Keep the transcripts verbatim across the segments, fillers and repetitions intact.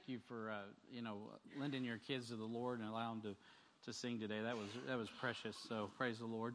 thank you for, uh, you know, lending your kids to the Lord and allowing them to, to sing today. That was that was precious, so praise the Lord.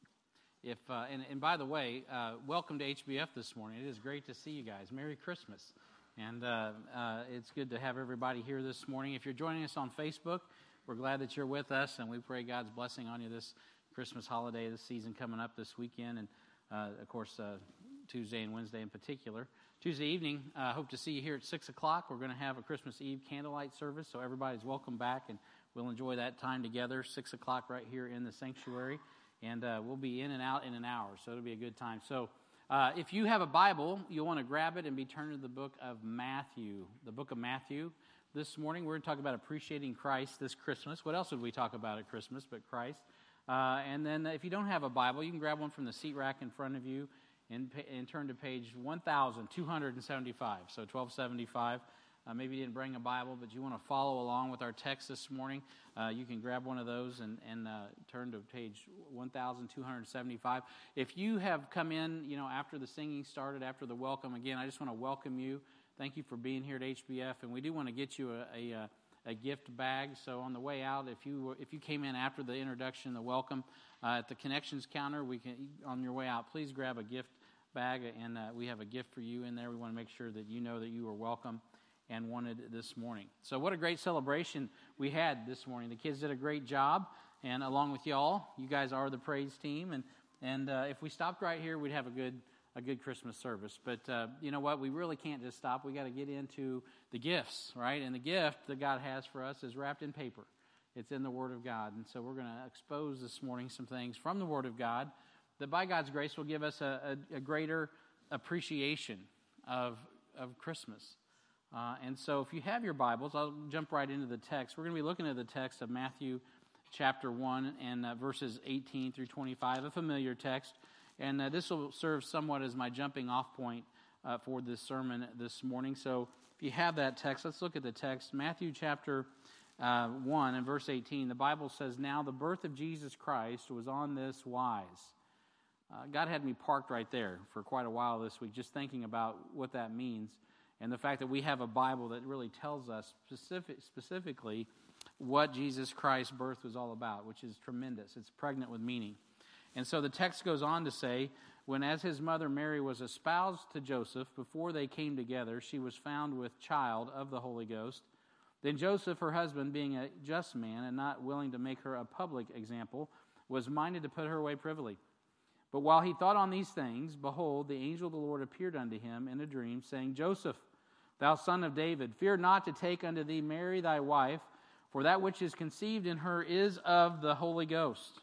If uh, and, and by the way, uh, welcome to H B F this morning. It is great to see you guys. Merry Christmas. And uh, uh, it's good to have everybody here this morning. If you're joining us on Facebook, we're glad that you're with us, and we pray God's blessing on you this Christmas holiday, this season coming up this weekend, and uh, of course, uh, Tuesday and Wednesday in particular. Tuesday evening, I uh, hope to see you here at six o'clock. We're going to have a Christmas Eve candlelight service, so everybody's welcome back, and we'll enjoy that time together, six o'clock right here in the sanctuary, and uh, we'll be in and out in an hour, so it'll be a good time. So uh, if you have a Bible, you'll want to grab it and be turned to the book of Matthew, the book of Matthew. This morning, we're going to talk about appreciating Christ this Christmas. What else would we talk about at Christmas but Christ? Uh, and then if you don't have a Bible, you can grab one from the seat rack in front of you, And, and turn to page one thousand two hundred seventy-five, so twelve seventy-five. Uh, maybe you didn't bring a Bible, but you want to follow along with our text this morning. Uh, you can grab one of those and, and uh, turn to page one thousand two hundred seventy-five. If you have come in, you know, after the singing started, after the welcome, again, I just want to welcome you. Thank you for being here at H B F, and we do want to get you a, a, a gift bag. So on the way out, if you if you came in after the introduction, the welcome, uh, at the connections counter, we can on your way out, please grab a gift bag, and uh, we have a gift for you in there. We want to make sure that you know that you are welcome and wanted this morning. So what a great celebration we had this morning. The kids did a great job, and along with y'all, you guys are the praise team, and and uh, if we stopped right here, we'd have a good a good Christmas service. But uh, you know what? We really can't just stop. We got to get into the gifts, right? And the gift that God has for us is wrapped in paper. It's in the Word of God, and so we're going to expose this morning some things from the Word of God that by God's grace will give us a, a, a greater appreciation of, of Christmas. Uh, and so if you have your Bibles, I'll jump right into the text. We're going to be looking at the text of Matthew chapter one and uh, verses eighteen through twenty-five, a familiar text. And uh, this will serve somewhat as my jumping off point uh, for this sermon this morning. So if you have that text, let's look at the text. Matthew chapter uh, one and verse eighteen, the Bible says, "Now the birth of Jesus Christ was on this wise." Uh, God had me parked right there for quite a while this week, just thinking about what that means and the fact that we have a Bible that really tells us specific, specifically what Jesus Christ's birth was all about, which is tremendous. It's pregnant with meaning. And so the text goes on to say, "When as his mother Mary was espoused to Joseph, before they came together, she was found with child of the Holy Ghost. Then Joseph, her husband, being a just man and not willing to make her a public example, was minded to put her away privily. But while he thought on these things, behold, the angel of the Lord appeared unto him in a dream, saying, Joseph, thou son of David, fear not to take unto thee Mary thy wife, for that which is conceived in her is of the Holy Ghost.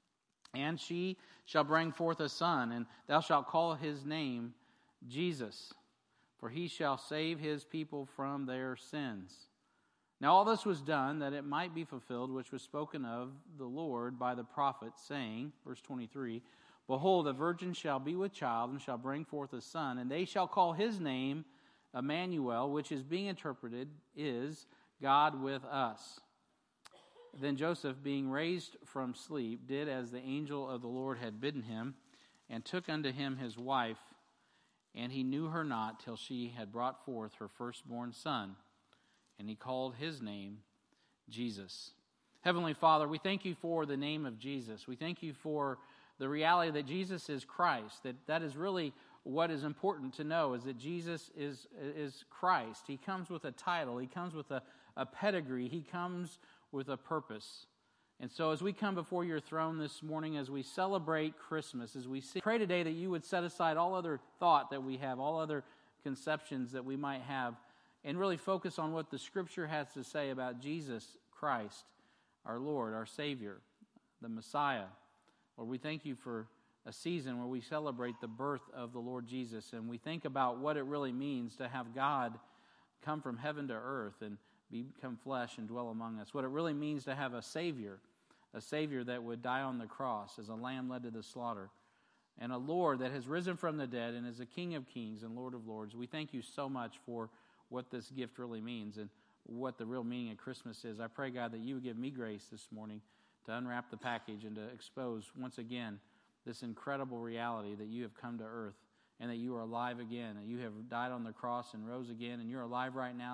And she shall bring forth a son, and thou shalt call his name Jesus, for he shall save his people from their sins. Now all this was done, that it might be fulfilled, which was spoken of the Lord by the prophet, saying," verse twenty-three, "Behold, a virgin shall be with child, and shall bring forth a son, and they shall call his name Emmanuel," which is being interpreted is God with us. Then Joseph, being raised from sleep, did as the angel of the Lord had bidden him, and took unto him his wife, and he knew her not till she had brought forth her firstborn son, and he called his name Jesus. Heavenly Father, we thank you for the name of Jesus. We thank you for the reality that Jesus is Christ, that that is really what is important to know, is that Jesus is, is Christ. He comes with a title. He comes with a, a pedigree. He comes with a purpose. And so as we come before your throne this morning, as we celebrate Christmas, as we see, pray today that you would set aside all other thought that we have, all other conceptions that we might have, and really focus on what the Scripture has to say about Jesus Christ, our Lord, our Savior, the Messiah. Lord, we thank you for a season where we celebrate the birth of the Lord Jesus, and we think about what it really means to have God come from heaven to earth and become flesh and dwell among us, what it really means to have a Savior, a Savior that would die on the cross as a lamb led to the slaughter, and a Lord that has risen from the dead and is a King of kings and Lord of lords. We thank you so much for what this gift really means and what the real meaning of Christmas is. I pray, God, that you would give me grace this morning to unwrap the package and to expose once again this incredible reality that you have come to earth and that you are alive again, and you have died on the cross and rose again, and you're alive right now,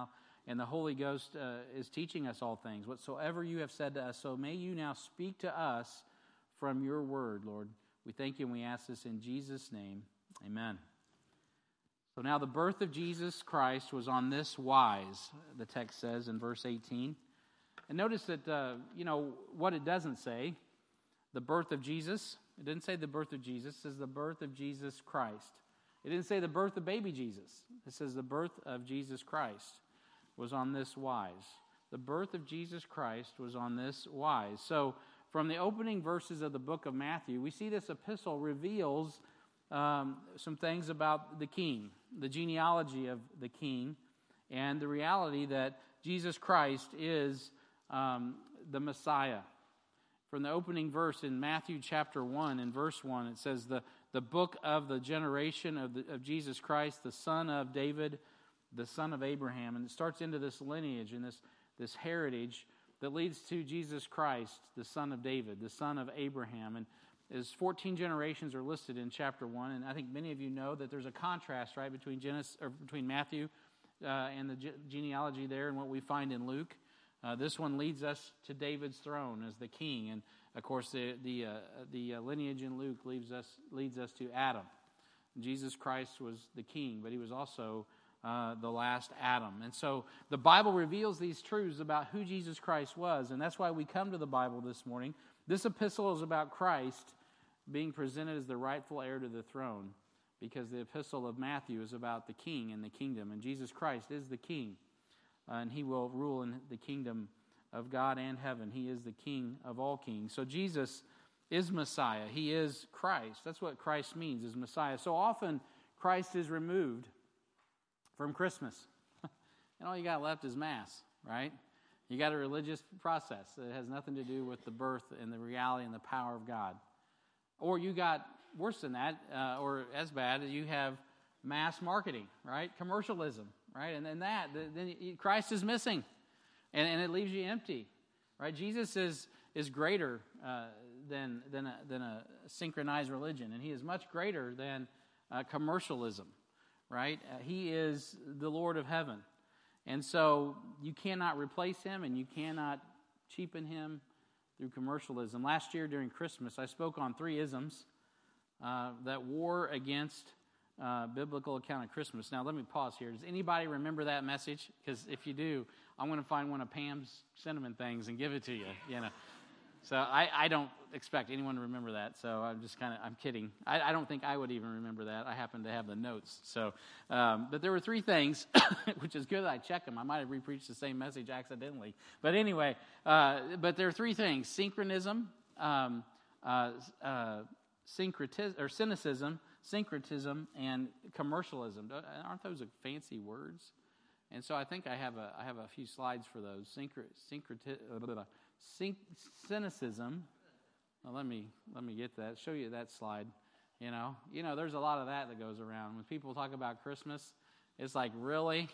and the Holy Ghost uh, is teaching us all things. Whatsoever you have said to us, so may you now speak to us from your word, Lord. We thank you and we ask this in Jesus' name. Amen. So now the birth of Jesus Christ was on this wise, the text says in verse eighteen. And notice that, uh, you know, what it doesn't say, the birth of Jesus. It didn't say the birth of Jesus. It says the birth of Jesus Christ. It didn't say the birth of baby Jesus. It says the birth of Jesus Christ was on this wise. The birth of Jesus Christ was on this wise. So from the opening verses of the book of Matthew, we see this epistle reveals um, some things about the king, the genealogy of the king, and the reality that Jesus Christ is um, the Messiah. From the opening verse in Matthew chapter one, in verse one, it says, the, the book of the generation of, the, of Jesus Christ, the son of David, the son of Abraham. And it starts into this lineage and this, this heritage that leads to Jesus Christ, the son of David, the son of Abraham. And as fourteen generations are listed in chapter one, and I think many of you know that there's a contrast, right, between Genesis, or between Matthew uh, and the ge- genealogy there and what we find in Luke. Uh, this one leads us to David's throne as the king, and of course the the uh, the uh, lineage in Luke leads us leads us to Adam. Jesus Christ was the king, but he was also uh, the last Adam. And so the Bible reveals these truths about who Jesus Christ was, and that's why we come to the Bible this morning. This epistle is about Christ being presented as the rightful heir to the throne, because the epistle of Matthew is about the king and the kingdom, and Jesus Christ is the king. Uh, and he will rule in the kingdom of God and heaven. He is the King of all kings. So Jesus is Messiah. He is Christ. That's what Christ means, is Messiah. So often Christ is removed from Christmas. And all you got left is Mass, right? You got a religious process that has nothing to do with the birth and the reality and the power of God. Or you got worse than that, uh, or as bad, you have mass marketing, right? Commercialism. Right, and then that, then Christ is missing, and, and it leaves you empty, right? Jesus is is greater uh, than than a, than a synchronized religion, and he is much greater than uh, commercialism, right? Uh, he is the Lord of heaven, and so you cannot replace him, and you cannot cheapen him through commercialism. Last year during Christmas, I spoke on three isms uh, that war against Uh, biblical account of Christmas. Now, let me pause here. Does anybody remember that message? Because if you do, I'm going to find one of Pam's cinnamon things and give it to you. You know, so I, I don't expect anyone to remember that. So I'm just kind of I'm kidding. I, I don't think I would even remember that. I happen to have the notes. So, um, but there were three things, which is good that I check them. I might have repreached the same message accidentally. But anyway, uh, but there are three things: synchronism, um, uh, uh, syncretism, or cynicism. Syncretism and commercialism. Aren't those fancy words? And so I think I have a I have a few slides for those. Syncre, syncreti, uh, sync, cynicism. Well, let me let me get that. Show you that slide. You know, you know, there's a lot of that that goes around when people talk about Christmas. It's like, really,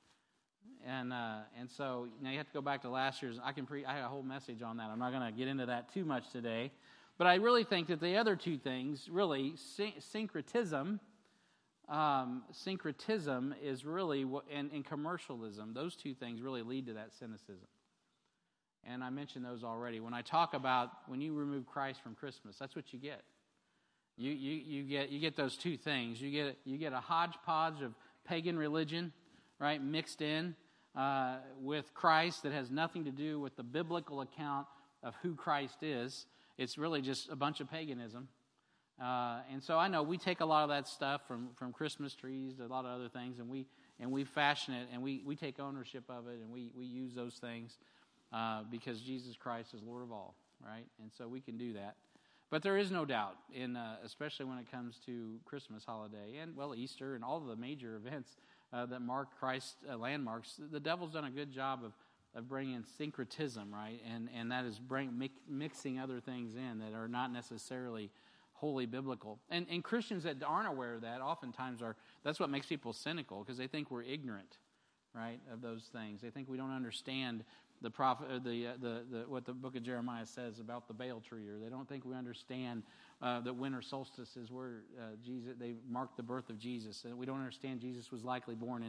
and uh, and so now you have to go back to last year's. I can pre. I had a whole message on that. I'm not going to get into that too much today. But I really think that the other two things, really, syn- syncretism, um, syncretism is really, what, and, and commercialism, those two things really lead to that cynicism. And I mentioned those already. When I talk about when you remove Christ from Christmas, that's what you get. You you you get you get those two things. You get you get a hodgepodge of pagan religion, right, mixed in uh, with Christ that has nothing to do with the biblical account of who Christ is. It's really just a bunch of paganism. Uh, and so I know we take a lot of that stuff from, from Christmas trees to a lot of other things, and we and we fashion it, and we, we take ownership of it, and we, we use those things uh, because Jesus Christ is Lord of all, right? And so we can do that. But there is no doubt, in uh, especially when it comes to Christmas holiday and, well, Easter and all of the major events uh, that mark Christ's uh, landmarks, the devil's done a good job of of bringing syncretism, right? And and that is bring, mix, mixing other things in that are not necessarily wholly biblical. And and Christians that aren't aware of that oftentimes are, that's what makes people cynical, because they think we're ignorant, right, of those things. They think we don't understand the prophet, or the, uh, the the what the book of Jeremiah says about the Baal tree, or they don't think we understand uh, that winter solstice is where uh, Jesus, they mark the birth of Jesus, and we don't understand Jesus was likely born in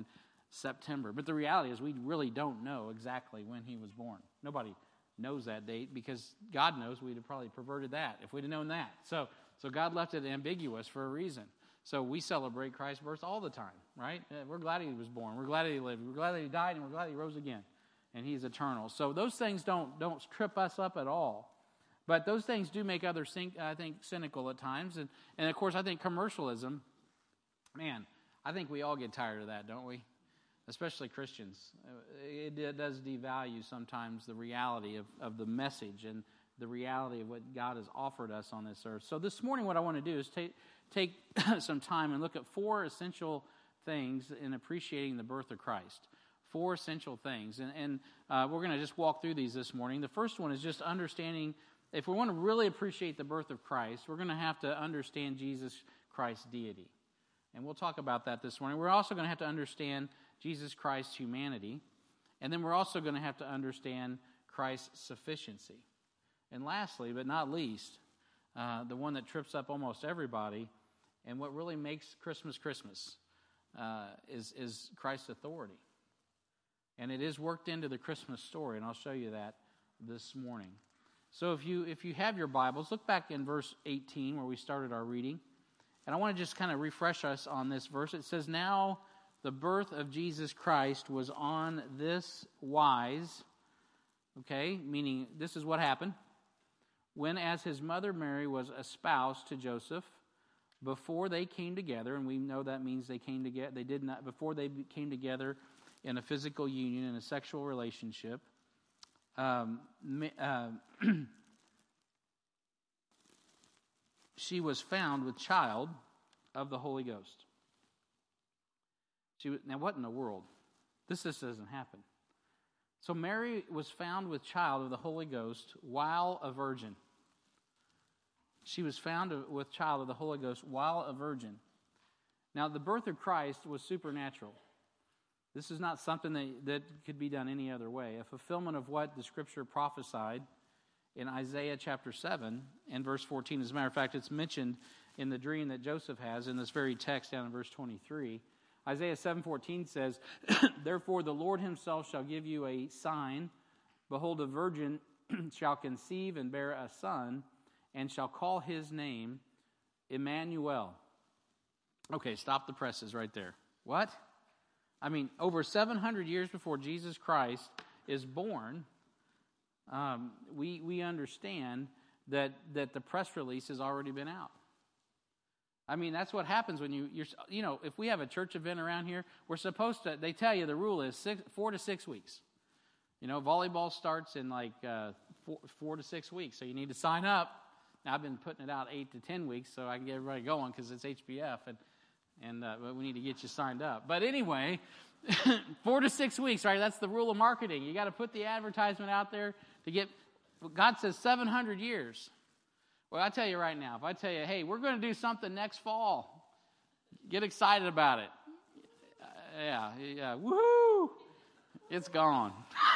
September. But the reality is we really don't know exactly when he was born. Nobody knows that date because God knows we'd have probably perverted that if we'd have known that. So, so God left it ambiguous for a reason. So we celebrate Christ's birth all the time, right? We're glad he was born. We're glad he lived. We're glad that he died, and we're glad he rose again. And he's eternal. So those things don't don't trip us up at all. But those things do make others think, I think, cynical at times. And, and of course, I think commercialism, man, I think we all get tired of that, don't we? Especially Christians. It, it does devalue sometimes the reality of, of the message and the reality of what God has offered us on this earth. So this morning what I want to do is take, take some time and look at four essential things in appreciating the birth of Christ. Four essential things. And, and uh, we're going to just walk through these this morning. The first one is just understanding, if we want to really appreciate the birth of Christ, we're going to have to understand Jesus Christ's deity. And we'll talk about that this morning. We're also going to have to understand Jesus Christ's humanity. And then we're also going to have to understand Christ's sufficiency. And lastly, but not least, uh, the one that trips up almost everybody, and what really makes Christmas Christmas, uh, is, is Christ's authority. And it is worked into the Christmas story, and I'll show you that this morning. So if you if you have your Bibles, look back in verse eighteen where we started our reading. And I want to just kind of refresh us on this verse. It says, "Now the birth of Jesus Christ was on this wise," okay, meaning this is what happened, "when as his mother Mary was espoused to Joseph, before they came together," and we know that means they came together, they did not, before they came together in a physical union, in a sexual relationship, um, uh, she was found with child of the Holy Ghost. She was, now, what in the world? This just doesn't happen. So Mary was found with child of the Holy Ghost while a virgin. She was found with child of the Holy Ghost while a virgin. Now, the birth of Christ was supernatural. This is not something that, that could be done any other way. A fulfillment of what the Scripture prophesied in Isaiah chapter seven and verse fourteen. As a matter of fact, it's mentioned in the dream that Joseph has in this very text down in verse twenty-three. Isaiah seven fourteen says, "Therefore the Lord himself shall give you a sign. Behold, a virgin shall conceive and bear a son, and shall call his name Emmanuel." Okay, stop the presses right there. What? I mean, over seven hundred years before Jesus Christ is born, um, we we understand that that the press release has already been out. I mean, that's what happens when you you're you know if we have a church event around here, we're supposed to. They tell you the rule is six, four to six weeks. You know, volleyball starts in like uh, four, four to six weeks, so you need to sign up. Now, I've been putting it out eight to ten weeks, so I can get everybody going because it's H B F and. And uh, we need to get you signed up. But anyway, four to six weeks, right? That's the rule of marketing. You got to put the advertisement out there to get, God says seven hundred years. Well, I tell you right now, if I tell you, hey, we're going to do something next fall, get excited about it. Uh, yeah, yeah, woohoo! It's gone.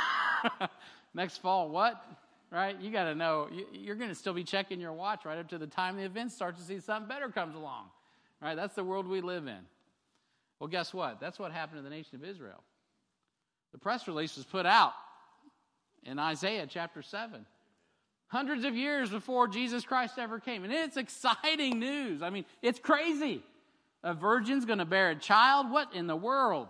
Next fall, what? Right? You got to know, you're going to still be checking your watch right up to the time the event starts to see something better comes along. Right, that's the world we live in. Well, guess what? That's what happened to the nation of Israel. The press release was put out in Isaiah chapter seven. Hundreds of years before Jesus Christ ever came. And it's exciting news. I mean, it's crazy. A virgin's going to bear a child? What in the world?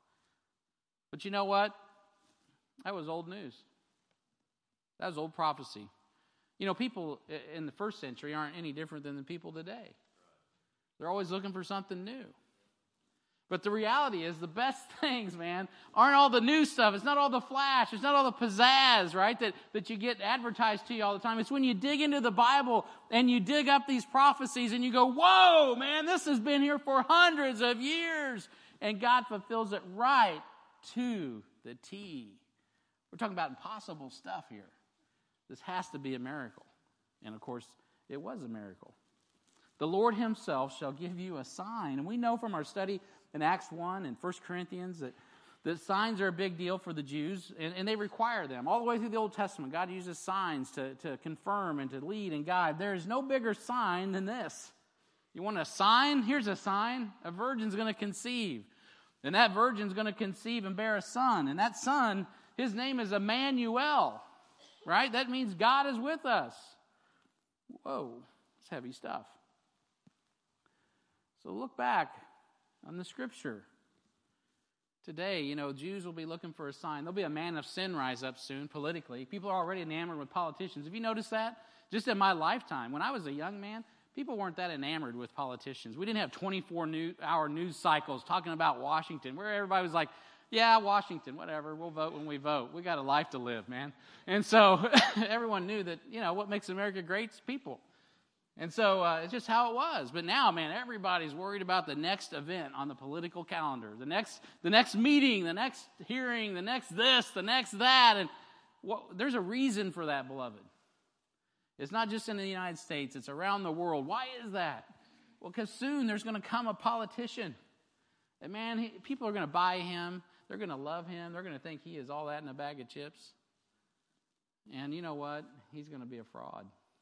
But you know what? That was old news. That was old prophecy. You know, people in the first century aren't any different than the people today. They're always looking for something new. But the reality is the best things, man, aren't all the new stuff. It's not all the flash. It's not all the pizzazz, right, that, that you get advertised to you all the time. It's when you dig into the Bible and you dig up these prophecies and you go, whoa, man, this has been here for hundreds of years. And God fulfills it right to the T. We're talking about impossible stuff here. This has to be a miracle. And, of course, it was a miracle. The Lord himself shall give you a sign. And we know from our study in Acts one and First Corinthians that, that signs are a big deal for the Jews, and, and they require them. All the way through the Old Testament, God uses signs to, to confirm and to lead and guide. There is no bigger sign than this. You want a sign? Here's a sign. A virgin's going to conceive. And that virgin's going to conceive and bear a son. And that son, his name is Emmanuel. Right? That means God is with us. Whoa, it's heavy stuff. So look back on the scripture. Today, you know, Jews will be looking for a sign. There'll be a man of sin rise up soon politically. People are already enamored with politicians. Have you noticed that? Just in my lifetime, when I was a young man, people weren't that enamored with politicians. We didn't have twenty-four hour news cycles talking about Washington, where everybody was like, yeah, Washington, whatever, we'll vote when we vote. We got a life to live, man. And so everyone knew that, you know, what makes America great is people. And so uh, it's just how it was. But now, man, everybody's worried about the next event on the political calendar, the next the next meeting, the next hearing, the next this, the next that. And well, there's a reason for that, beloved. It's not just in the United States. It's around the world. Why is that? Well, because soon there's going to come a politician. And, man, he, people are going to buy him. They're going to love him. They're going to think he is all that in a bag of chips. And you know what? He's going to be a fraud.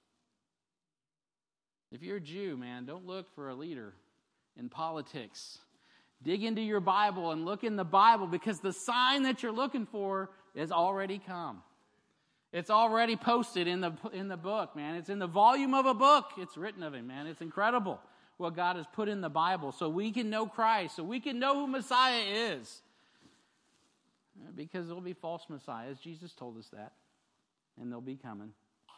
If you're a Jew, man, don't look for a leader in politics. Dig into your Bible and look in the Bible, because the sign that you're looking for has already come. It's already posted in the in the book, man. It's in the volume of a book. It's written of him, man. It's incredible what God has put in the Bible so we can know Christ, so we can know who Messiah is. Because there will be false messiahs. Jesus told us that. And they'll be coming.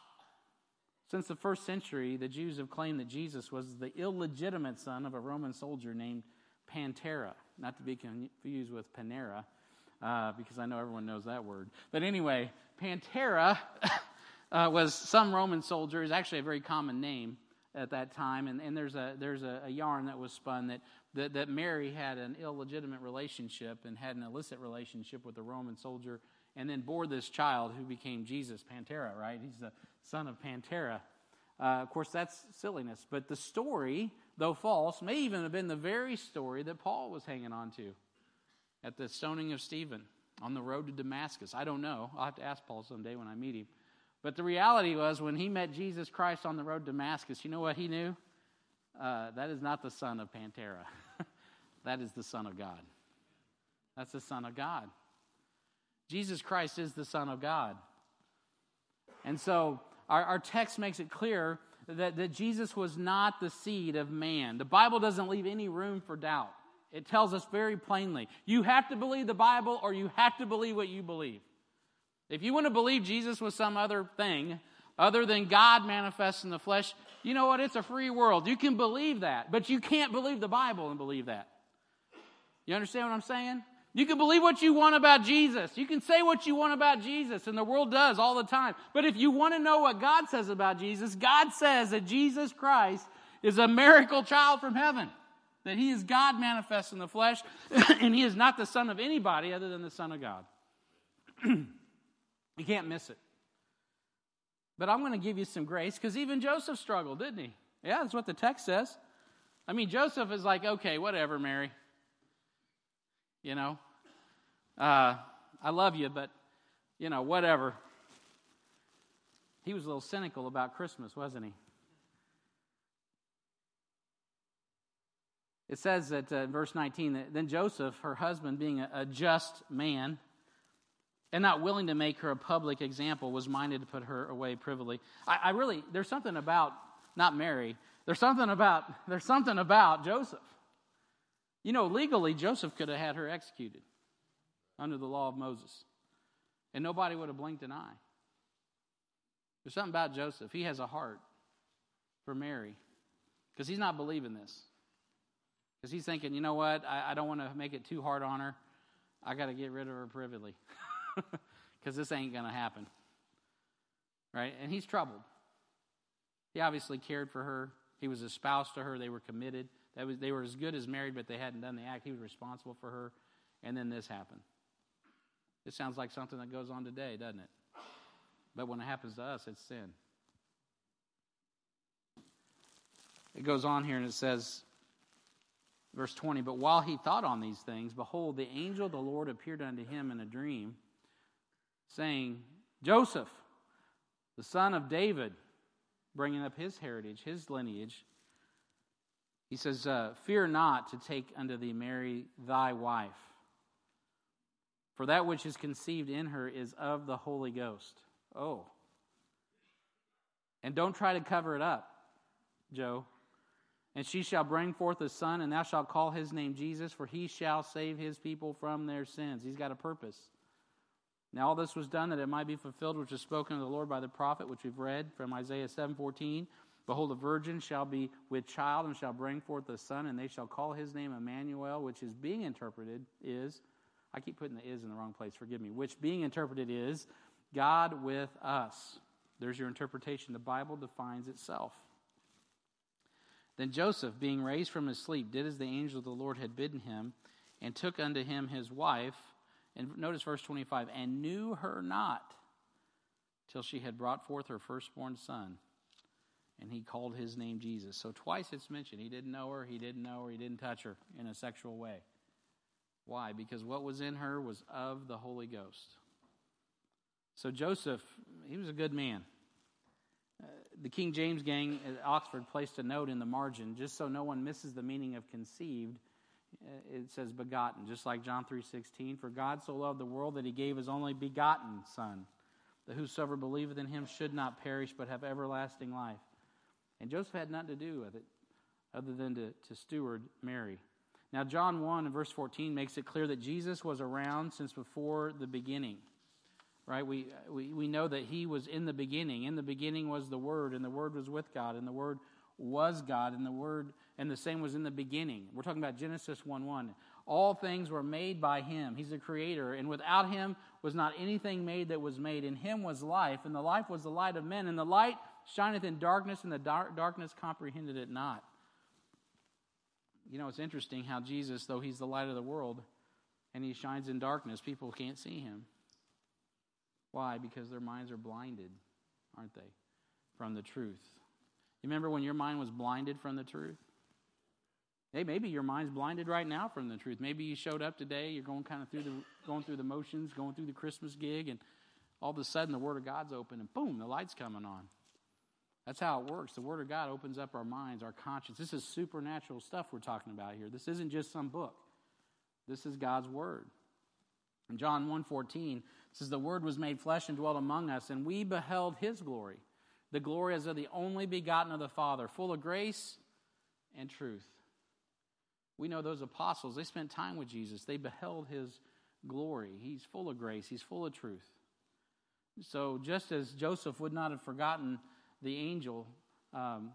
Since the first century, the Jews have claimed that Jesus was the illegitimate son of a Roman soldier named Pantera. Not to be confused with Panera, uh, because I know everyone knows that word. But anyway, Pantera uh, was some Roman soldier. It's actually a very common name at that time. And, and there's a there's a, a yarn that was spun that, that, that Mary had an illegitimate relationship and had an illicit relationship with a Roman soldier, and then bore this child who became Jesus, Pantera, right? He's the son of Pantera. Uh, of course, that's silliness. But the story, though false, may even have been the very story that Paul was hanging on to at the stoning of Stephen on the road to Damascus. I don't know. I'll have to ask Paul someday when I meet him. But the reality was, when he met Jesus Christ on the road to Damascus, you know what he knew? Uh, that is not the son of Pantera. That is the Son of God. That's the Son of God. Jesus Christ is the Son of God. And so our, our text makes it clear that, that Jesus was not the seed of man. The Bible doesn't leave any room for doubt. It tells us very plainly, you have to believe the Bible or you have to believe what you believe. If you want to believe Jesus was some other thing other than God manifest in the flesh, you know what? It's a free world. You can believe that, but you can't believe the Bible and believe that. You understand what I'm saying? You can believe what you want about Jesus. You can say what you want about Jesus, and the world does all the time. But if you want to know what God says about Jesus, God says that Jesus Christ is a miracle child from heaven, that he is God manifest in the flesh, and he is not the son of anybody other than the Son of God. You can't miss it. But I'm going to give you some grace, because even Joseph struggled, didn't he? Yeah, that's what the text says. I mean, Joseph is like, okay, whatever, Mary. You know, uh, I love you, but, you know, whatever. He was a little cynical about Christmas, wasn't he? It says that uh, in verse nineteen, that then Joseph, her husband, being a, a just man and not willing to make her a public example, was minded to put her away privily. I, I really, there's something about, not Mary, there's something about, there's something about Joseph. You know, legally, Joseph could have had her executed under the law of Moses, and nobody would have blinked an eye. There's something about Joseph. He has a heart for Mary, because he's not believing this. Because he's thinking, you know what, I, I don't want to make it too hard on her. I got to get rid of her privily, because this ain't going to happen. Right? And he's troubled. He obviously cared for her. He was a spouse to her. They were committed. That was, they were as good as married, but they hadn't done the act. He was responsible for her. And then this happened. This sounds like something that goes on today, doesn't it? But when it happens to us, it's sin. It goes on here and it says, verse twenty, but while he thought on these things, behold, the angel of the Lord appeared unto him in a dream, saying, Joseph, the son of David, bringing up his heritage, his lineage, He says, uh, fear not to take unto thee Mary thy wife, for that which is conceived in her is of the Holy Ghost. Oh. And don't try to cover it up, Joe. And she shall bring forth a son, and thou shalt call his name Jesus, for he shall save his people from their sins. He's got a purpose. Now all this was done that it might be fulfilled, which is spoken of the Lord by the prophet, which we've read from Isaiah seven fourteen. Behold, a virgin shall be with child, and shall bring forth a son, and they shall call his name Emmanuel, which is being interpreted is, I keep putting the is in the wrong place, forgive me, which being interpreted is, God with us. There's your interpretation. The Bible defines itself. Then Joseph, being raised from his sleep, did as the angel of the Lord had bidden him, and took unto him his wife, and notice verse twenty-five, and knew her not till she had brought forth her firstborn son. And he called his name Jesus. So twice it's mentioned. He didn't know her, he didn't know her, he didn't touch her in a sexual way. Why? Because what was in her was of the Holy Ghost. So Joseph, he was a good man. Uh, the King James gang at Oxford placed a note in the margin, just so no one misses the meaning of conceived. Uh, it says begotten, just like John three sixteen. For God so loved the world that he gave his only begotten Son, that whosoever believeth in him should not perish but have everlasting life. And Joseph had nothing to do with it other than to, to steward Mary. Now, John one and verse fourteen makes it clear that Jesus was around since before the beginning. Right? We, we, we know that he was in the beginning. In the beginning was the Word, and the Word was with God, and the Word was God, and the Word, and the same was in the beginning. We're talking about Genesis one one. All things were made by him. He's the creator, and without him was not anything made that was made. In him was life, and the life was the light of men, and the light shineth in darkness, and the dark, darkness comprehended it not. You know, it's interesting how Jesus, though he's the light of the world, and he shines in darkness, people can't see him. Why? Because their minds are blinded, aren't they, from the truth. You remember when your mind was blinded from the truth? Hey, maybe your mind's blinded right now from the truth. Maybe you showed up today, you're going kind of through the going through the motions, going through the Christmas gig, and all of a sudden the Word of God's open, and boom, the light's coming on. That's how it works. The Word of God opens up our minds, our conscience. This is supernatural stuff we're talking about here. This isn't just some book. This is God's Word. In John one fourteen, it says, the Word was made flesh and dwelt among us, and we beheld his glory. The glory as of the only begotten of the Father, full of grace and truth. We know those apostles, they spent time with Jesus. They beheld his glory. He's full of grace. He's full of truth. So just as Joseph would not have forgotten the angel, um,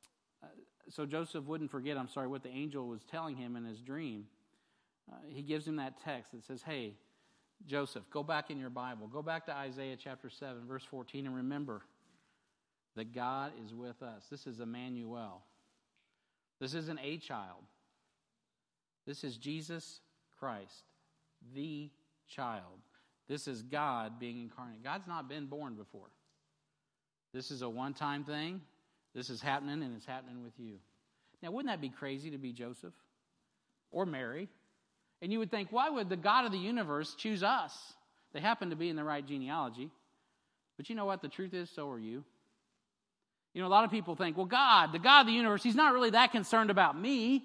so Joseph wouldn't forget, I'm sorry, what the angel was telling him in his dream. Uh, he gives him that text that says, hey, Joseph, go back in your Bible. Go back to Isaiah chapter seven, verse fourteen, and remember that God is with us. This is Emmanuel. This isn't a child. This is Jesus Christ, the child. This is God being incarnate. God's not been born before. This is a one-time thing. This is happening, and it's happening with you. Now, wouldn't that be crazy to be Joseph or Mary? And you would think, why would the God of the universe choose us? They happen to be in the right genealogy. But you know what? The truth is, so are you. You know, a lot of people think, well, God, the God of the universe, he's not really that concerned about me.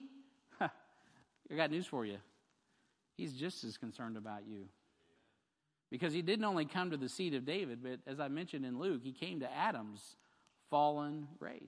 I got news for you. He's just as concerned about you. Because he didn't only come to the seed of David, but as I mentioned in Luke, he came to Adam's fallen race.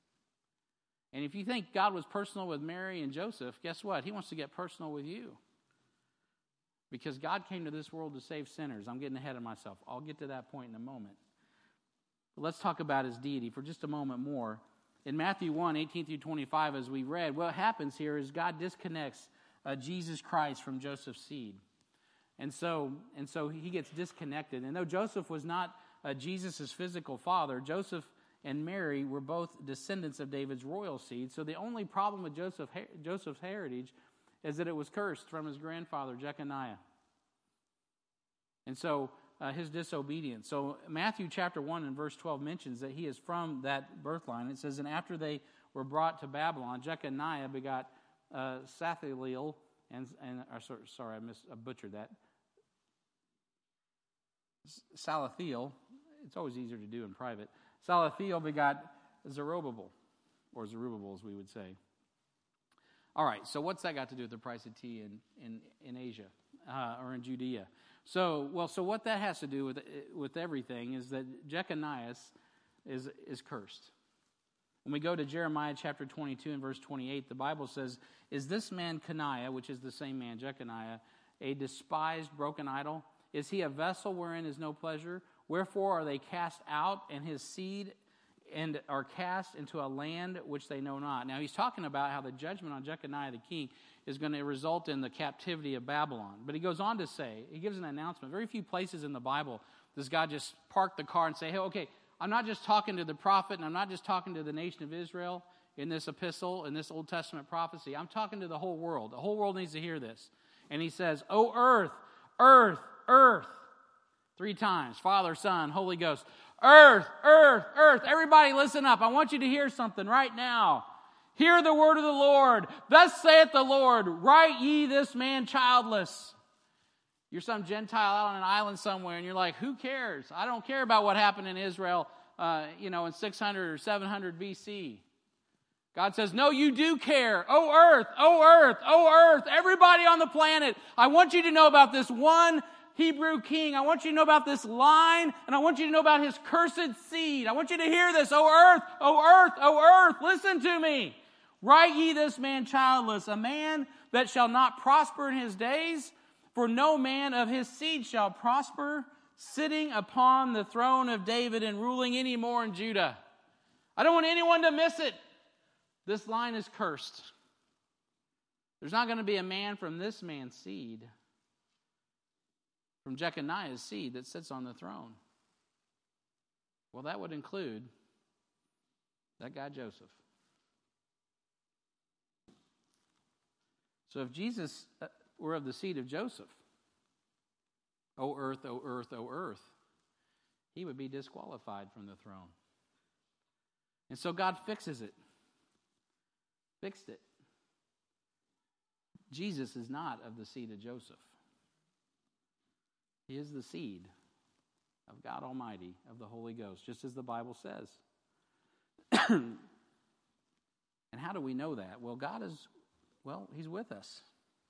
And if you think God was personal with Mary and Joseph, guess what? He wants to get personal with you. Because God came to this world to save sinners. I'm getting ahead of myself. I'll get to that point in a moment. But let's talk about his deity for just a moment more. In Matthew one, eighteen through twenty-five, as we read, what happens here is God disconnects uh, Jesus Christ from Joseph's seed. And so, and so he gets disconnected. And though Joseph was not uh, Jesus' physical father, Joseph and Mary were both descendants of David's royal seed. So the only problem with Joseph, Joseph's heritage is that it was cursed from his grandfather, Jeconiah. And so uh, his disobedience. So Matthew chapter one and verse twelve mentions that he is from that birth line. It says, and after they were brought to Babylon, Jeconiah begot uh, Sathaliel, and, and uh, sorry, sorry, I, mis, I butchered that. Salathiel, it's always easier to do in private. Salathiel begot Zerubbabel, or Zerubbabel as we would say. All right, so what's that got to do with the price of tea in, in, in Asia uh, or in Judea? So, well, so what that has to do with with everything is that Jeconiah is, is cursed. When we go to Jeremiah chapter twenty-two and verse twenty-eight, the Bible says, "Is this man Coniah," which is the same man, Jeconiah, "a despised, broken idol? Is he a vessel wherein is no pleasure? Wherefore are they cast out, and his seed and are cast into a land which they know not?" Now he's talking about how the judgment on Jeconiah the king is going to result in the captivity of Babylon. But he goes on to say, he gives an announcement. Very few places in the Bible does God just park the car and say, hey, okay, I'm not just talking to the prophet, and I'm not just talking to the nation of Israel in this epistle, in this Old Testament prophecy. I'm talking to the whole world. The whole world needs to hear this. And he says, "O earth, earth, earth," three times, Father, Son, Holy Ghost. Earth, earth, earth. Everybody listen up. I want you to hear something right now. Hear the word of the Lord. Thus saith the Lord, write ye this man childless. You're some Gentile out on an island somewhere, and you're like, who cares? I don't care about what happened in Israel, uh, you know, in six hundred or seven hundred B C. God says, no, you do care. Oh, earth, oh, earth, oh, earth. Everybody on the planet, I want you to know about this one Hebrew king. I want you to know about this line, and I want you to know about his cursed seed. I want you to hear this. Oh, earth, oh, earth, oh, earth, listen to me. Write ye this man childless, a man that shall not prosper in his days, for no man of his seed shall prosper, sitting upon the throne of David and ruling any more in Judah. I don't want anyone to miss it. This line is cursed. There's not going to be a man from this man's seed, from Jeconiah's seed, that sits on the throne. Well, that would include that guy Joseph. So if Jesus were of the seed of Joseph, O earth, O earth, O earth, he would be disqualified from the throne. And so God fixes it. Fixed it. Jesus is not of the seed of Joseph. He is the seed of God Almighty, of the Holy Ghost, just as the Bible says. And how do we know that? Well, God is, well, He's with us.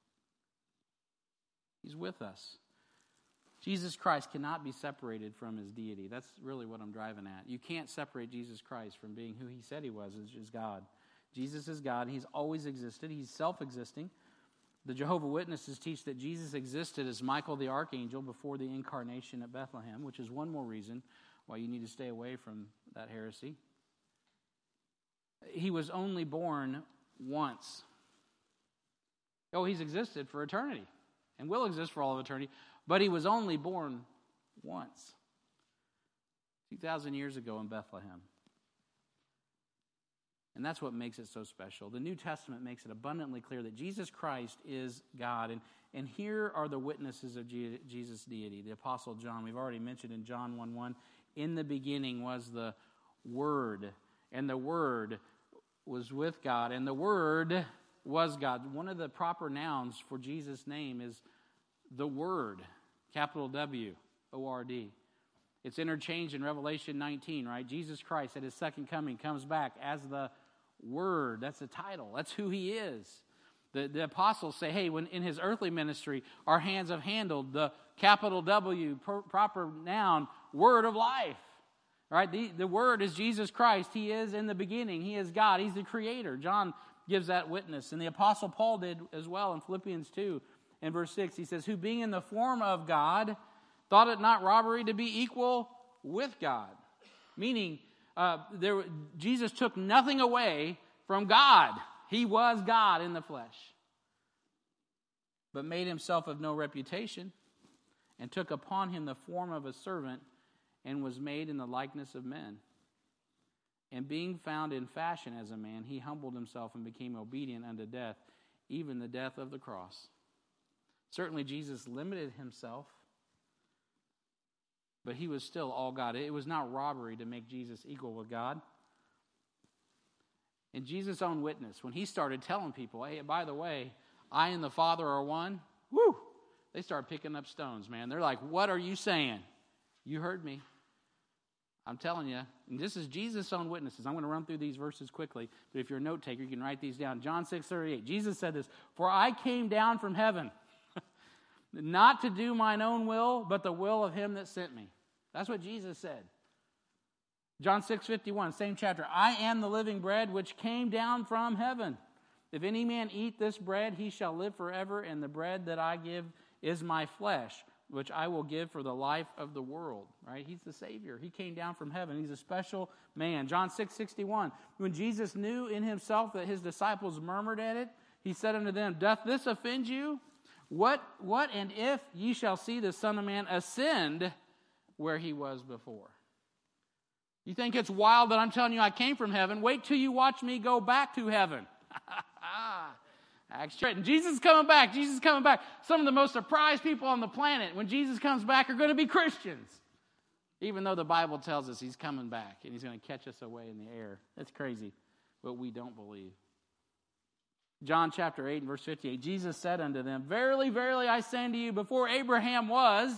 He's with us. Jesus Christ cannot be separated from His deity. That's really what I'm driving at. You can't separate Jesus Christ from being who He said He was, which is God. Jesus is God. He's always existed. He's self-existing. The Jehovah's Witnesses teach that Jesus existed as Michael the Archangel before the incarnation at Bethlehem, which is one more reason why you need to stay away from that heresy. He was only born once. Oh, He's existed for eternity and will exist for all of eternity, but He was only born once, two thousand years ago in Bethlehem. And that's what makes it so special. The New Testament makes it abundantly clear that Jesus Christ is God. And, and here are the witnesses of Je- Jesus' deity. The Apostle John, we've already mentioned in John one one, in the beginning was the Word, and the Word was with God, and the Word was God. One of the proper nouns for Jesus' name is the Word, capital W O R D. It's interchanged in Revelation nineteen, right? Jesus Christ at His second coming comes back as the Word. That's the title. That's who He is. The, the apostles say, hey, when in His earthly ministry, our hands have handled the capital W, pro, proper noun, Word of life. Right? The, the Word is Jesus Christ. He is in the beginning. He is God. He's the Creator. John gives that witness. And the Apostle Paul did as well in Philippians two. In verse six, he says, who being in the form of God, thought it not robbery to be equal with God. Meaning, uh, there, Jesus took nothing away from God. He was God in the flesh. But made Himself of no reputation, and took upon Him the form of a servant, and was made in the likeness of men. And being found in fashion as a man, He humbled Himself and became obedient unto death, even the death of the cross. Certainly Jesus limited Himself, but He was still all God. It was not robbery to make Jesus equal with God. In Jesus' own witness, when He started telling people, hey, by the way, I and the Father are one, whoo, they start picking up stones, man. They're like, what are you saying? You heard me. I'm telling you, and this is Jesus' own witnesses. I'm going to run through these verses quickly, but if you're a note taker, you can write these down. John six thirty-eight, Jesus said this, "For I came down from heaven, not to do mine own will, but the will of him that sent me." That's what Jesus said. John six fifty-one, same chapter, "I am the living bread which came down from heaven. If any man eat this bread, he shall live forever, and the bread that I give is my flesh, which I will give for the life of the world." Right? He's the Savior. He came down from heaven. He's a special man. John six sixty-one, when Jesus knew in himself that his disciples murmured at it, he said unto them, "Doth this offend you? What, what and if ye shall see the Son of Man ascend where he was before?" You think it's wild that I'm telling you I came from heaven? Wait till you watch me go back to heaven. Actually, and Jesus is coming back. Jesus is coming back. Some of the most surprised people on the planet when Jesus comes back are going to be Christians. Even though the Bible tells us he's coming back and he's going to catch us away in the air. That's crazy, but we don't believe. John chapter eight and verse fifty-eight, Jesus said unto them, "Verily, verily, I say unto you, before Abraham was,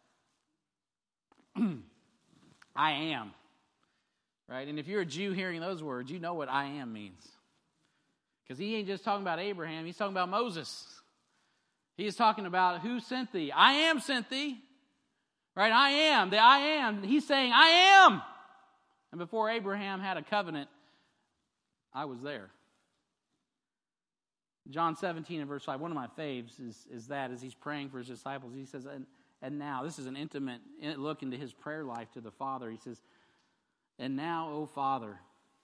I am." Right? And if you're a Jew hearing those words, you know what I am means. Because he ain't just talking about Abraham, he's talking about Moses. He is talking about who sent thee. I am sent thee. Right? I am. The I am. He's saying, I am. And before Abraham had a covenant, I was there. John seventeen and verse five, one of my faves is, is that as he's praying for his disciples, he says, and, and now, this is an intimate look into his prayer life to the Father. He says, "And now, O Father,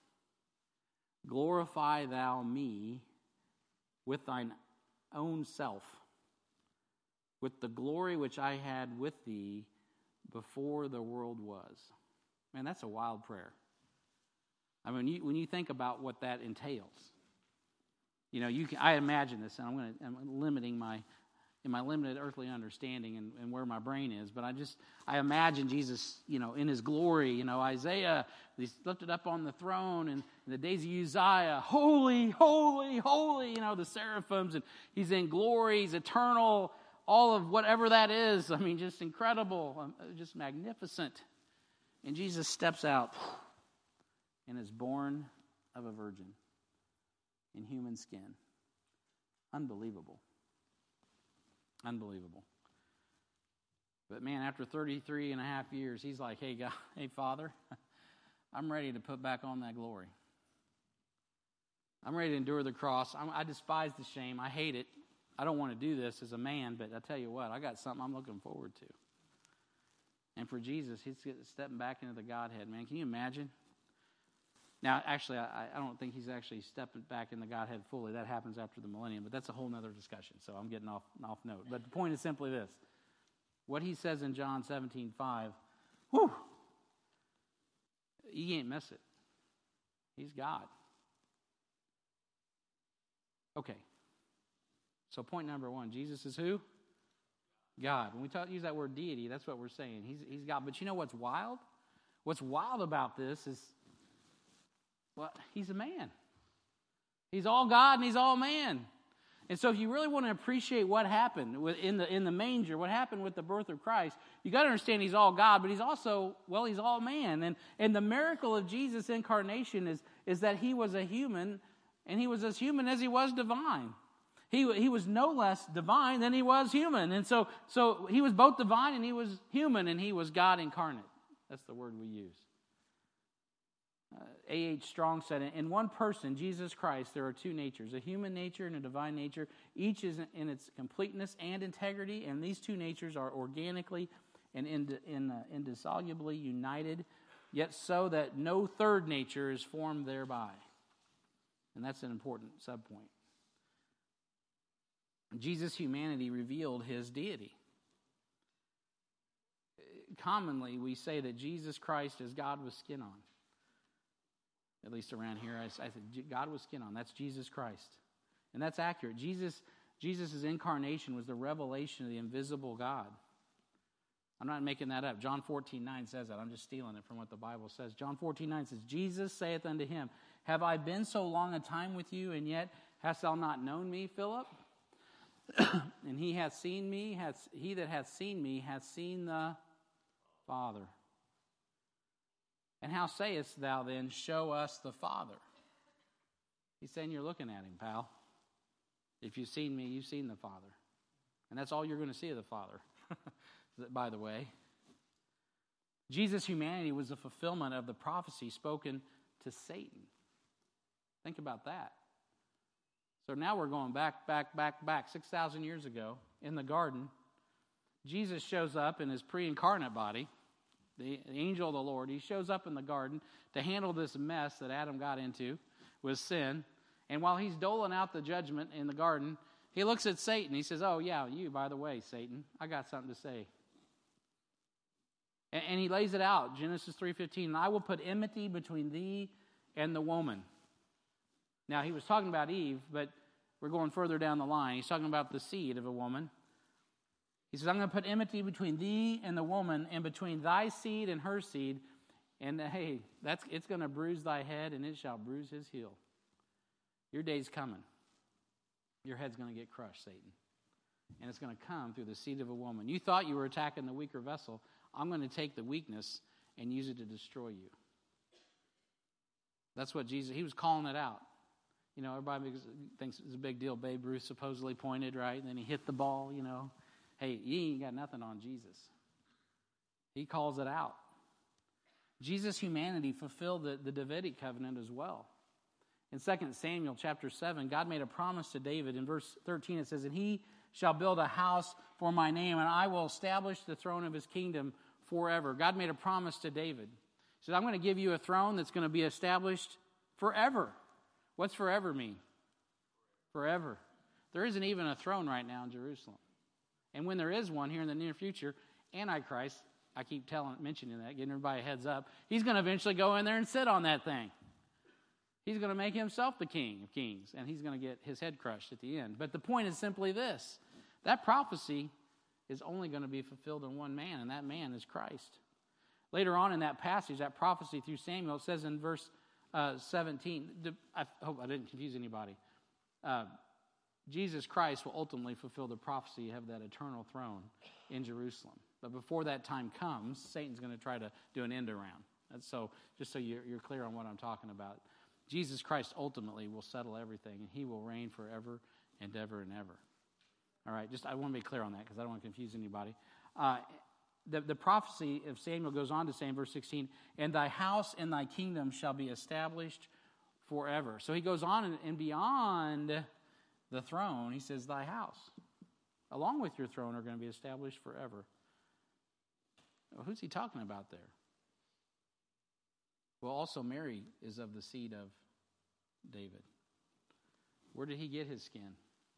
glorify thou me with thine own self, with the glory which I had with thee before the world was." Man, that's a wild prayer. I mean, you, when you think about what that entails, you know, you can, I imagine this, and I'm going to, I'm limiting my, in my limited earthly understanding and, and where my brain is, but I just, I imagine Jesus, you know, in his glory, you know, Isaiah, he's lifted up on the throne, and in the days of Uzziah, holy, holy, holy, you know, the seraphims, and he's in glory, he's eternal, all of whatever that is, I mean, just incredible, just magnificent. And Jesus steps out and is born of a virgin in human skin. Unbelievable. Unbelievable. But man, after thirty-three and a half years, he's like, hey, God, hey, Father, I'm ready to put back on that glory. I'm ready to endure the cross. I'm, I despise the shame. I hate it. I don't want to do this as a man, but I tell you what, I got something I'm looking forward to. And for Jesus, he's stepping back into the Godhead, man. Can you imagine? Now, actually, I, I don't think he's actually stepping back in the Godhead fully. That happens after the millennium, but that's a whole other discussion, so I'm getting off, off note. But the point is simply this. What he says in John seventeen five, whew, you can't miss it. He's God. Okay. So point number one, Jesus is who? God. When we talk, use that word deity, that's what we're saying. He's, he's God. But you know what's wild? What's wild about this is, well, he's a man. He's all God and he's all man. And so if you really want to appreciate what happened in the in the manger, what happened with the birth of Christ, you got to understand he's all God, but he's also, well, he's all man. And and the miracle of Jesus' incarnation is, is that he was a human, and he was as human as he was divine. He he was no less divine than he was human. And so so he was both divine and he was human, and he was God incarnate. That's the word we use. Uh, A H Strong said, in one person, Jesus Christ, there are two natures, a human nature and a divine nature. Each is in its completeness and integrity, and these two natures are organically and ind- in, uh, indissolubly united, yet so that no third nature is formed thereby. And that's an important subpoint. Jesus' humanity revealed his deity. Commonly, we say that Jesus Christ is God with skin on. At least around here, I, I said God with skin on. That's Jesus Christ. And that's accurate. Jesus, Jesus' incarnation was the revelation of the invisible God. I'm not making that up. John fourteen nine says that. I'm just stealing it from what the Bible says. John fourteen nine says, Jesus saith unto him, have I been so long a time with you, and yet hast thou not known me, Philip? And he hath seen me, hath, he that hath seen me hath seen the Father. And how sayest thou then, show us the Father? He's saying you're looking at him, pal. If you've seen me, you've seen the Father. And that's all you're going to see of the Father, by the way. Jesus' humanity was the fulfillment of the prophecy spoken to Satan. Think about that. So now we're going back, back, back, back, six thousand years ago in the garden. Jesus shows up in his pre-incarnate body, the angel of the Lord. He shows up in the garden to handle this mess that Adam got into with sin. And while he's doling out the judgment in the garden, he looks at Satan. He says, oh, yeah, you, by the way, Satan, I got something to say. And, and he lays it out, Genesis three fifteen, I will put enmity between thee and the woman. Now, he was talking about Eve, but we're going further down the line. He's talking about the seed of a woman. He says, I'm going to put enmity between thee and the woman, and between thy seed and her seed. And uh, hey, that's it's going to bruise thy head, and it shall bruise his heel. Your day's coming. Your head's going to get crushed, Satan. And it's going to come through the seed of a woman. You thought you were attacking the weaker vessel. I'm going to take the weakness and use it to destroy you. That's what Jesus, he was calling it out. You know, everybody thinks it's a big deal. Babe Ruth supposedly pointed, right? And then he hit the ball, you know. Hey, you ain't got nothing on Jesus. He calls it out. Jesus' humanity fulfilled the, the Davidic covenant as well. In Second Samuel chapter seven, God made a promise to David. In verse thirteen, it says, and he shall build a house for my name, and I will establish the throne of his kingdom forever. God made a promise to David. He said, I'm going to give you a throne that's going to be established forever. What's forever mean? Forever. There isn't even a throne right now in Jerusalem. And when there is one here in the near future, Antichrist, I keep telling, mentioning that, giving everybody a heads up, he's going to eventually go in there and sit on that thing. He's going to make himself the king of kings, and he's going to get his head crushed at the end. But the point is simply this. That prophecy is only going to be fulfilled in one man, and that man is Christ. Later on in that passage, that prophecy through Samuel, it says in verse uh, seventeen, I hope I didn't confuse anybody. Uh, Jesus Christ will ultimately fulfill the prophecy of that eternal throne in Jerusalem. But before that time comes, Satan's going to try to do an end around. And so, just so you're, you're clear on what I'm talking about, Jesus Christ ultimately will settle everything, and he will reign forever and ever and ever. All right, just I want to be clear on that because I don't want to confuse anybody. Uh, the, the prophecy of Samuel goes on to say in verse sixteen, and thy house and thy kingdom shall be established forever. So he goes on and, and beyond the throne, he says, thy house, along with your throne, are going to be established forever. Well, who's he talking about there? Well, also Mary is of the seed of David. Where did he get his skin?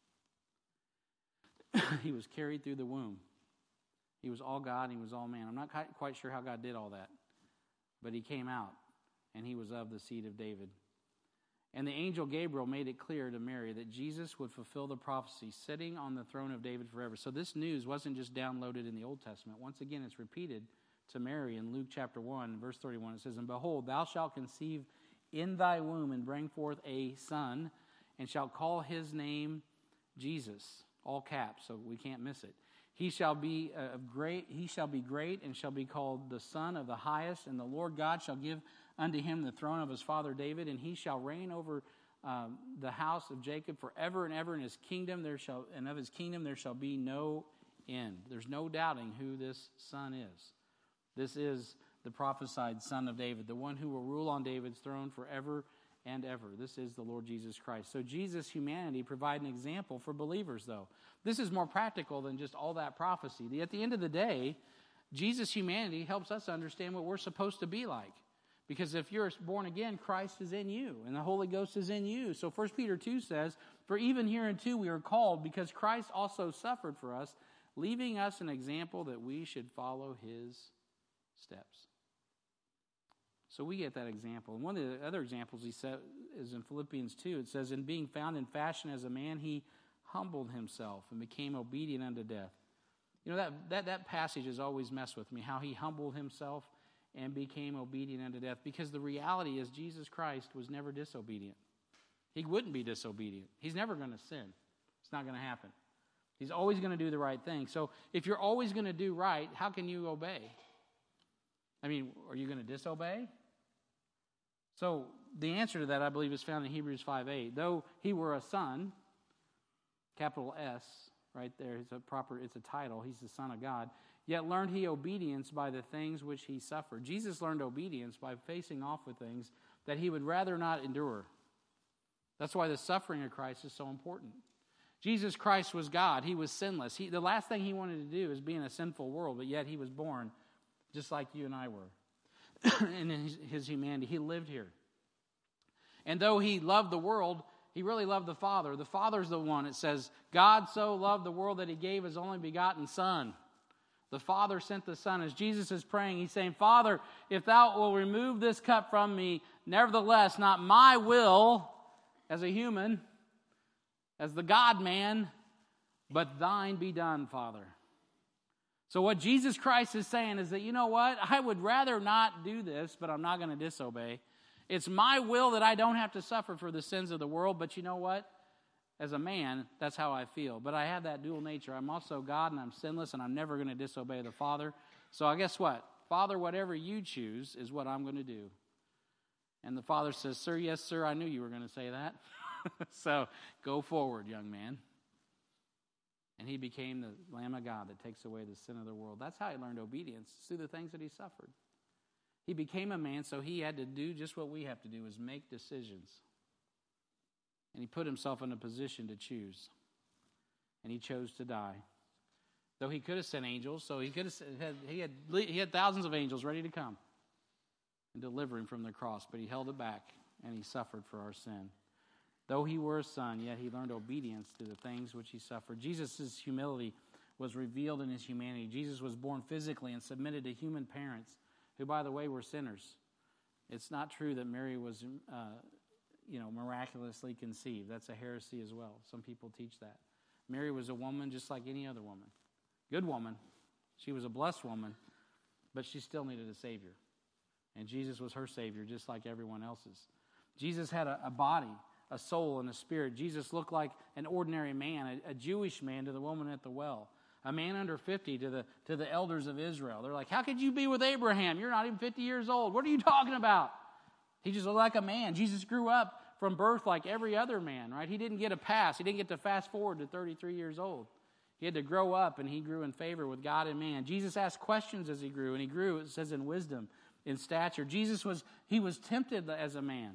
He was carried through the womb. He was all God and he was all man. I'm not quite sure how God did all that. But he came out and he was of the seed of David. And the angel Gabriel made it clear to Mary that Jesus would fulfill the prophecy sitting on the throne of David forever. So this news wasn't just downloaded in the Old Testament. Once again, it's repeated to Mary in Luke chapter one, verse thirty-one. It says, and behold, thou shalt conceive in thy womb and bring forth a son, and shalt call his name Jesus. All caps, so we can't miss it. He shall be uh, great. He shall be great, and shall be called the Son of the Highest. And the Lord God shall give unto him the throne of his father David, and he shall reign over um, the house of Jacob forever and ever. In his kingdom there shall, and of his kingdom there shall be no end. There's no doubting who this Son is. This is the prophesied Son of David, the one who will rule on David's throne forever and ever. This is the Lord Jesus Christ. So Jesus' humanity provides an example for believers, though. This is more practical than just all that prophecy. At the end of the day, Jesus' humanity helps us understand what we're supposed to be like. Because if you're born again, Christ is in you, and the Holy Ghost is in you. So First Peter two says, for even hereunto we are called, because Christ also suffered for us, leaving us an example that we should follow his steps. So we get that example. And one of the other examples he said is in Philippians two. It says, in being found in fashion as a man, he humbled himself and became obedient unto death. You know, that, that, that passage has always messed with me, how he humbled himself and became obedient unto death. Because the reality is Jesus Christ was never disobedient. He wouldn't be disobedient. He's never going to sin. It's not going to happen. He's always going to do the right thing. So if you're always going to do right, how can you obey? I mean, are you going to disobey? So the answer to that, I believe, is found in Hebrews five eight. Though he were a son, capital S, right there, it's a proper, it's a title, he's the Son of God, yet learned he obedience by the things which he suffered. Jesus learned obedience by facing off with things that he would rather not endure. That's why the suffering of Christ is so important. Jesus Christ was God. He was sinless. He, the last thing he wanted to do is be in a sinful world, but yet he was born just like you and I were. And in his, his humanity, he lived here. And though he loved the world, he really loved the Father. The Father's the one. It says, God so loved the world that he gave his only begotten Son. The Father sent the Son. As Jesus is praying, he's saying, Father, if thou will remove this cup from me, nevertheless, not my will as a human, as the God-man, but thine be done, Father. So what Jesus Christ is saying is that, you know what? I would rather not do this, but I'm not going to disobey. It's my will that I don't have to suffer for the sins of the world, but you know what? As a man, that's how I feel. But I have that dual nature. I'm also God, and I'm sinless, and I'm never going to disobey the Father. So I guess what? Father, whatever you choose is what I'm going to do. And the Father says, sir, yes, sir, I knew you were going to say that. So go forward, young man. And he became the Lamb of God that takes away the sin of the world. That's how he learned obedience, through the things that he suffered. He became a man, so he had to do just what we have to do, is make decisions. And he put himself in a position to choose. And he chose to die. Though he could have sent angels, so he could have had, he had he had thousands of angels ready to come and deliver him from the cross, but he held it back and he suffered for our sin. Though he were a son, yet he learned obedience to the things which he suffered. Jesus' humility was revealed in his humanity. Jesus was born physically and submitted to human parents, who, by the way, were sinners. It's not true that Mary was, uh, you know, miraculously conceived. That's a heresy as well. Some people teach that. Mary was a woman just like any other woman. Good woman. She was a blessed woman, but she still needed a Savior. And Jesus was her Savior, just like everyone else's. Jesus had a, a body, a soul, and a spirit. Jesus looked like an ordinary man, a, a Jewish man to the woman at the well, a man under fifty to the to the elders of Israel. They're like, how could you be with Abraham? You're not even fifty years old. What are you talking about? He just looked like a man. Jesus grew up from birth like every other man, right? He didn't get a pass. He didn't get to fast forward to thirty-three years old. He had to grow up, and he grew in favor with God and man. Jesus asked questions as he grew, and he grew, it says, in wisdom, in stature. Jesus was, he was tempted as a man.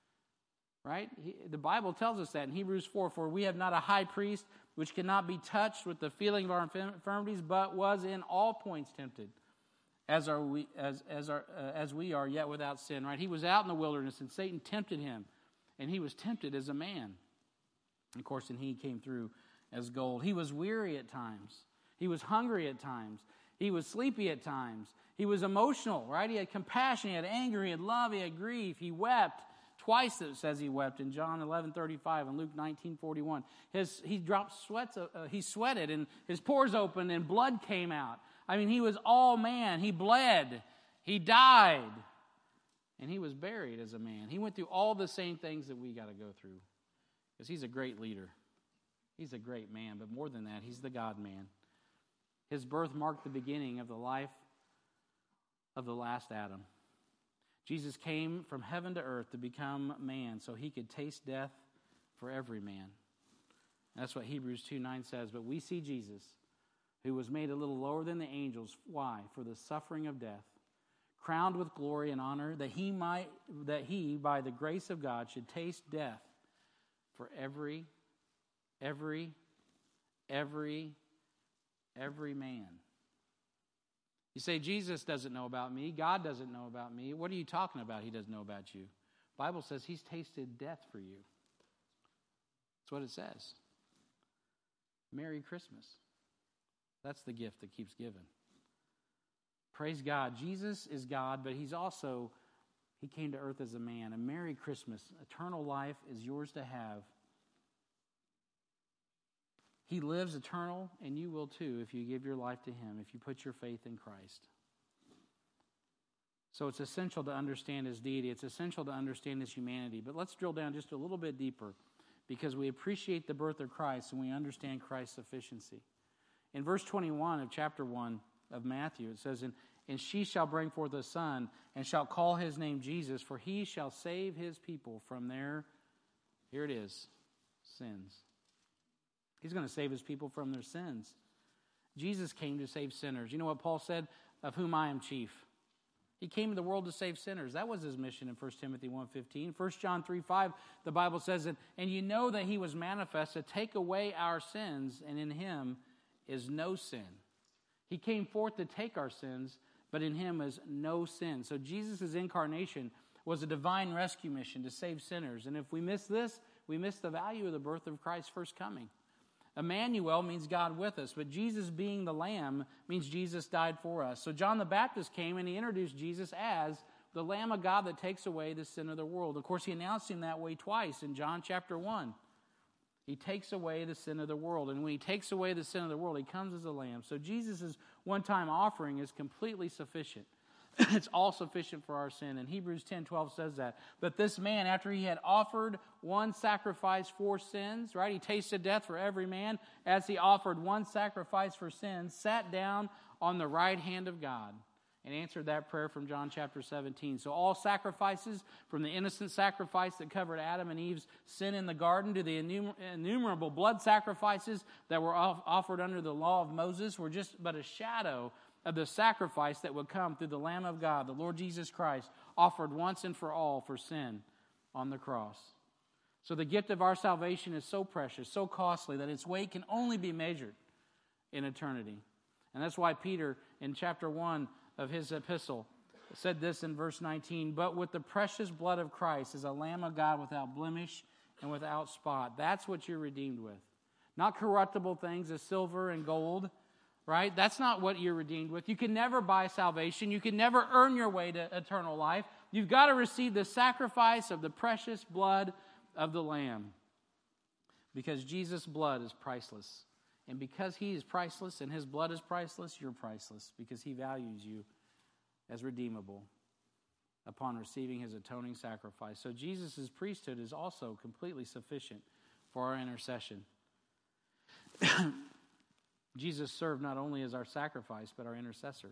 Right? He, the Bible tells us that in Hebrews four, for we have not a high priest which cannot be touched with the feeling of our infirmities, but was in all points tempted, as are we, as as are uh, as we are, yet without sin. Right? He was out in the wilderness, and Satan tempted him, and he was tempted as a man. And of course, and he came through as gold. He was weary at times. He was hungry at times. He was sleepy at times. He was emotional. Right? He had compassion. He had anger. He had love. He had grief. He wept. Twice it says he wept in John eleven thirty-five and Luke nineteen forty-one. His he dropped sweats. Uh, he sweated and his pores opened and blood came out. I mean, he was all man. He bled. He died, and he was buried as a man. He went through all the same things that we got to go through, because he's a great leader. He's a great man, but more than that, he's the God-man. His birth marked the beginning of the life of the last Adam. Jesus came from heaven to earth to become man so he could taste death for every man. And that's what Hebrews two nine says. But we see Jesus, who was made a little lower than the angels. Why? For the suffering of death, crowned with glory and honor, that he might, that he, by the grace of God, should taste death for every, every, every, every man. You say, Jesus doesn't know about me. God doesn't know about me. What are you talking about? He doesn't know about you. The Bible says he's tasted death for you. That's what it says. Merry Christmas. That's the gift that keeps giving. Praise God. Jesus is God, but he's also, he came to earth as a man. And Merry Christmas. Eternal life is yours to have. He lives eternal, and you will too if you give your life to him, if you put your faith in Christ. So it's essential to understand his deity. It's essential to understand his humanity. But let's drill down just a little bit deeper, because we appreciate the birth of Christ and we understand Christ's sufficiency. In verse twenty-one of chapter one of Matthew, it says, And, and she shall bring forth a son, and shall call his name Jesus, for he shall save his people from their, here it is, sins. He's going to save his people from their sins. Jesus came to save sinners. You know what Paul said? Of whom I am chief. He came to the world to save sinners. That was his mission in First Timothy one fifteen. First John three five, the Bible says that, and you know that he was manifest to take away our sins, and in him is no sin. He came forth to take our sins, but in him is no sin. So Jesus' incarnation was a divine rescue mission to save sinners. And if we miss this, we miss the value of the birth of Christ's first coming. Emmanuel means God with us, but Jesus being the Lamb means Jesus died for us. So John the Baptist came and he introduced Jesus as the Lamb of God that takes away the sin of the world. Of course, he announced him that way twice in John chapter one. He takes away the sin of the world. And when he takes away the sin of the world, he comes as a lamb. So Jesus' one-time offering is completely sufficient. It's all sufficient for our sin. And Hebrews ten twelve says that. But this man, after he had offered one sacrifice for sins, right? He tasted death for every man. As he offered one sacrifice for sins, sat down on the right hand of God and answered that prayer from John chapter seventeen. So all sacrifices, from the innocent sacrifice that covered Adam and Eve's sin in the garden to the innumerable blood sacrifices that were offered under the law of Moses, were just but a shadow of the sacrifice that would come through the Lamb of God, the Lord Jesus Christ, offered once and for all for sin on the cross. So the gift of our salvation is so precious, so costly, that its weight can only be measured in eternity. And that's why Peter, in chapter one of his epistle, said this in verse nineteen, but with the precious blood of Christ as a Lamb of God without blemish and without spot. That's what you're redeemed with. Not corruptible things as silver and gold, right? That's not what you're redeemed with. You can never buy salvation. You can never earn your way to eternal life. You've got to receive the sacrifice of the precious blood of the Lamb. Because Jesus' blood is priceless. And because he is priceless and his blood is priceless, you're priceless. Because he values you as redeemable upon receiving his atoning sacrifice. So Jesus' priesthood is also completely sufficient for our intercession. Jesus served not only as our sacrifice, but our intercessor.